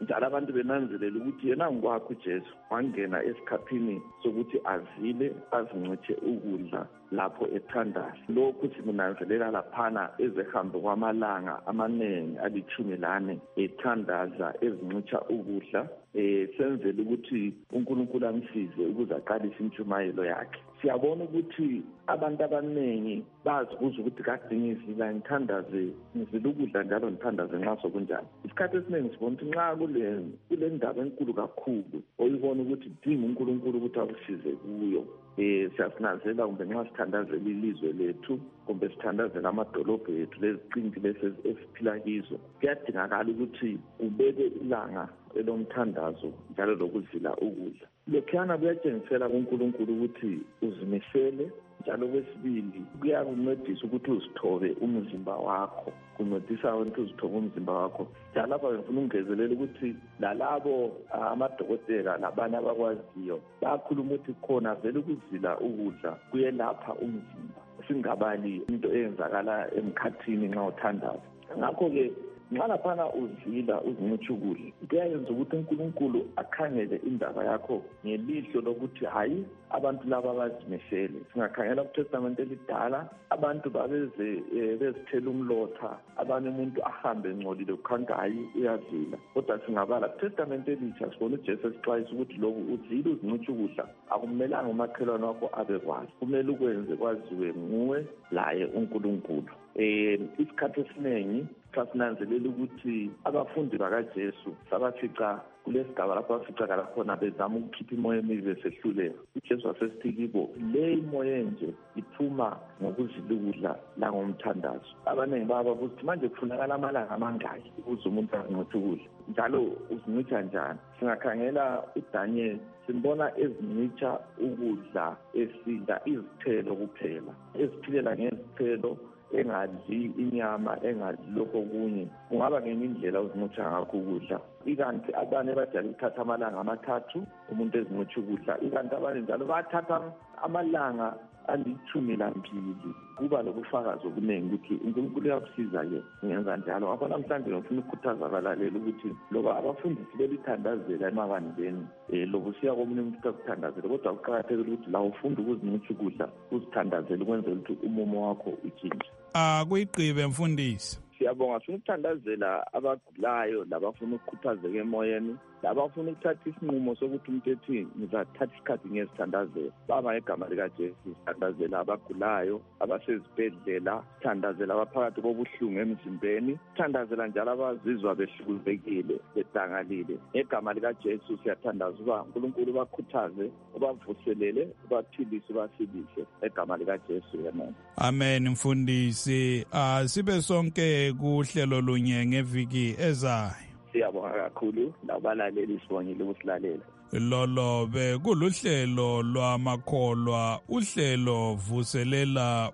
njalo abantu benanzelela ukuthi yena ngokwakho uJesu wangena esikhaphini sokuthi azile azincithe ukudla lapho ethandaza. Lokhu sikunanzelela laphana ezehambe kwamalanga amaningi alithumi lane ethandaza ezincitha ukudla, eh senzele ukuthi uNkulunkulu amsize ukuze aqalise intshumayelo yakhe. Siyabona ukuthi abantu abaningi bazibuza ukuthi kade ngizila ngithandaze ngizila ukudla njalo ngithandaze nxa sokunjani. Isikhathi esiningi sibona ukuthi nxa kule kule ndaba enkulu kakhulu oyibona ukuthi dinga uNkulunkulu ukuthi akusize kuyo, eh siyasinazela kumbe nxa sithandazela ilizwe lethu kumbe sithandazela amadolobho ethu leziqingi lesi esiphila kizo, kuyadingakala ukuthi ubeke ilanga elomthandazo njalo lokuzila ukudla. Lokhana kuyatshengisela kuNkulunkulu ukuthi uzimisele, njalo kwesibili kuyakuncedisa ukuthi uzithobe umzimba wakho, kuncedisa ukuthi uzithobe umzimba wakho. Njalo lapha ngifuna ungezelela ukuthi lalabo amadokotela labanye abakwaziyo bakhuluma ukuthi khona vele ukuzila ukudla kuyelapha umzimba, singabali into eyenzakala emkhathini nxa uthandaza. Ngakho-ke nxa laphana uzila uzincitha ukudla kuyayenza ukuthi uNkulunkulu akhangele indaba yakho ngelihlo lokuthi hayi abantu laba bazimisele. Singakhangela kuTestament elidala abantu babeze bezithela umlotha, abanye umuntu ahambe engcolile kukhanga hayi uyazila. Kodwa singabala kuTestament elitsha sibona uJesu esixwayisa ukuthi lokhu uzile uzincitha ukudla akumelanga umakhelwane wakho abekwazi, kumele ukwenze kwaziwe nguwe laye uNkulunkulu. Eh isikhathi esiningi sasinanzelela ukuthi abafundi bakaJesu sabafica kulesigaba lapho baficakala khona bezama ukukhipha imoya emibi besehluleka. uJesu wasesithi kibo le imoya enje iphuma ngokuzila ukudla langomthandazo. Abaningi bababuza ukuthi manje kufunakala amalanga amangaki ukuze umuntu azincithe ukudla, njalo uzincitha njani? Singakhangela uDaniel simbona ezincitha ukudla esidla izithelo kuphela, eziphilela ngezithelo, engadli inyama, engadli lokho kunye. Kungaba ngenye indlela uzincitha ngakho ukudla. Ikanti abanye bajala ukuthatha amalanga amathathu umuntu ezincitha ukudla, ikanti abanye njalo bathatha amalanga alithumi lambili. Kuba lokufakaza okuningi ukuthi uNkulunkulu uyakusiza-ke ngenza njalo. Ngakho namhlanje ngifuna ukukhuthaza abalaleli ukuthi loba abafundisi belithandazela emabandleni, um loba usiya komunye umuntu kakuthandazele, kodwa kuqakathekile ukuthi la ufunda ukuzincitha ukudla uzithandazele ukwenzela ukuthi umumo wakho utshintshe. Akuyigqibe mfundisi. Siyabonga, sifuna ukuthandazela abagulayo labafuna ukukhuthazeka emoyeni, labafuna ukuthatha isinqumo sokuthi umuntu ethi ngizathatha isikhathi ngezithandazela. Baba ngegama likaJesu sithandazela abagulayo, abasezibhedlela, sithandazela abaphakathi kobuhlungu emzimbeni, sithandazela njalo abazizwa behlukuluzekile bedangalile. Ngegama likaJesu siyathandaza uba uNkulunkulu bakhuthaze, ubavuselele, ubaphilise, ubasilise ngegama likaJesu. Amen. Amen mfundisi. Asibe sonke kuhlelo lunye ngeviki ezayo. Siyabonga kakhulu labalaleli sibongile ukusilalela. Lolo be kuluhlelo lwamakholwa, uhlelo vuselela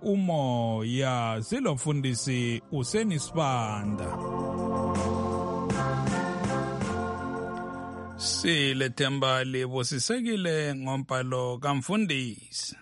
umoya, silomfundisi usenisibanda. Silethemba libusisekile ngombhalo kamfundisi.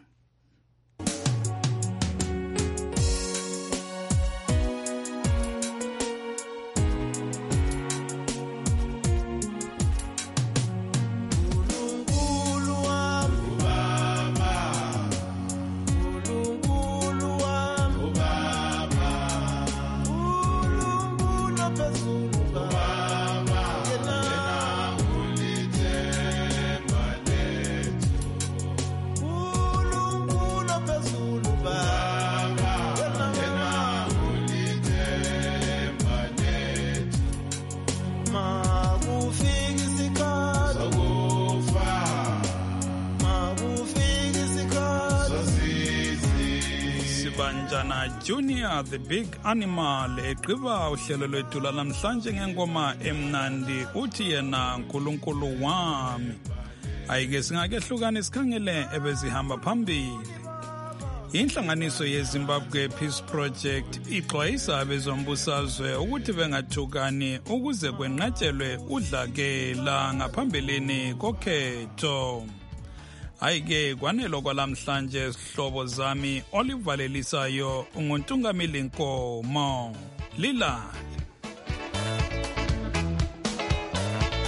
Banjana Junior the big animal egqiba uhlelo lwethu namhlanje ngengoma emnandi uthi yena uNkulunkulu wami. Ayike singakehlukana sikhangele ebezihamba phambili. Inhlanganiso yeZimbabwe Peace Project ixwayisa abezombusazwe ukuthi bengathukani ukuze kwenqatshelwe udlakela ngaphambilini kokhetho. Ayike kwanelo kwalamhlanje sihlobo zami olivalelisayo unguntungamili Nkomo. Lilale.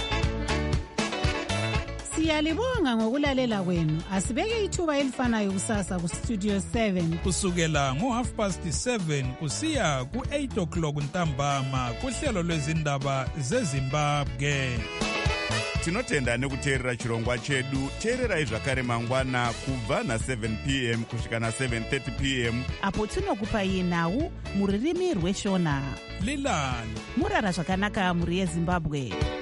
Siyalibonga ngokulalela kwenu. Asibeke ithuba elifanayo kusasa ku Studio seven. Kusukela ngo half past seven kusiya ku eight o'clock ntambama kuhlelo lwezindaba zeZimbabwe. Tinotenda nekuteerera chirongwa chedu. Teererai zvakare mangwana kubva na seven p m kusvika na seven thirty p m apo tinokupai nhau muririmi rweshona. Lilani murara zvakanaka muri yeZimbabwe.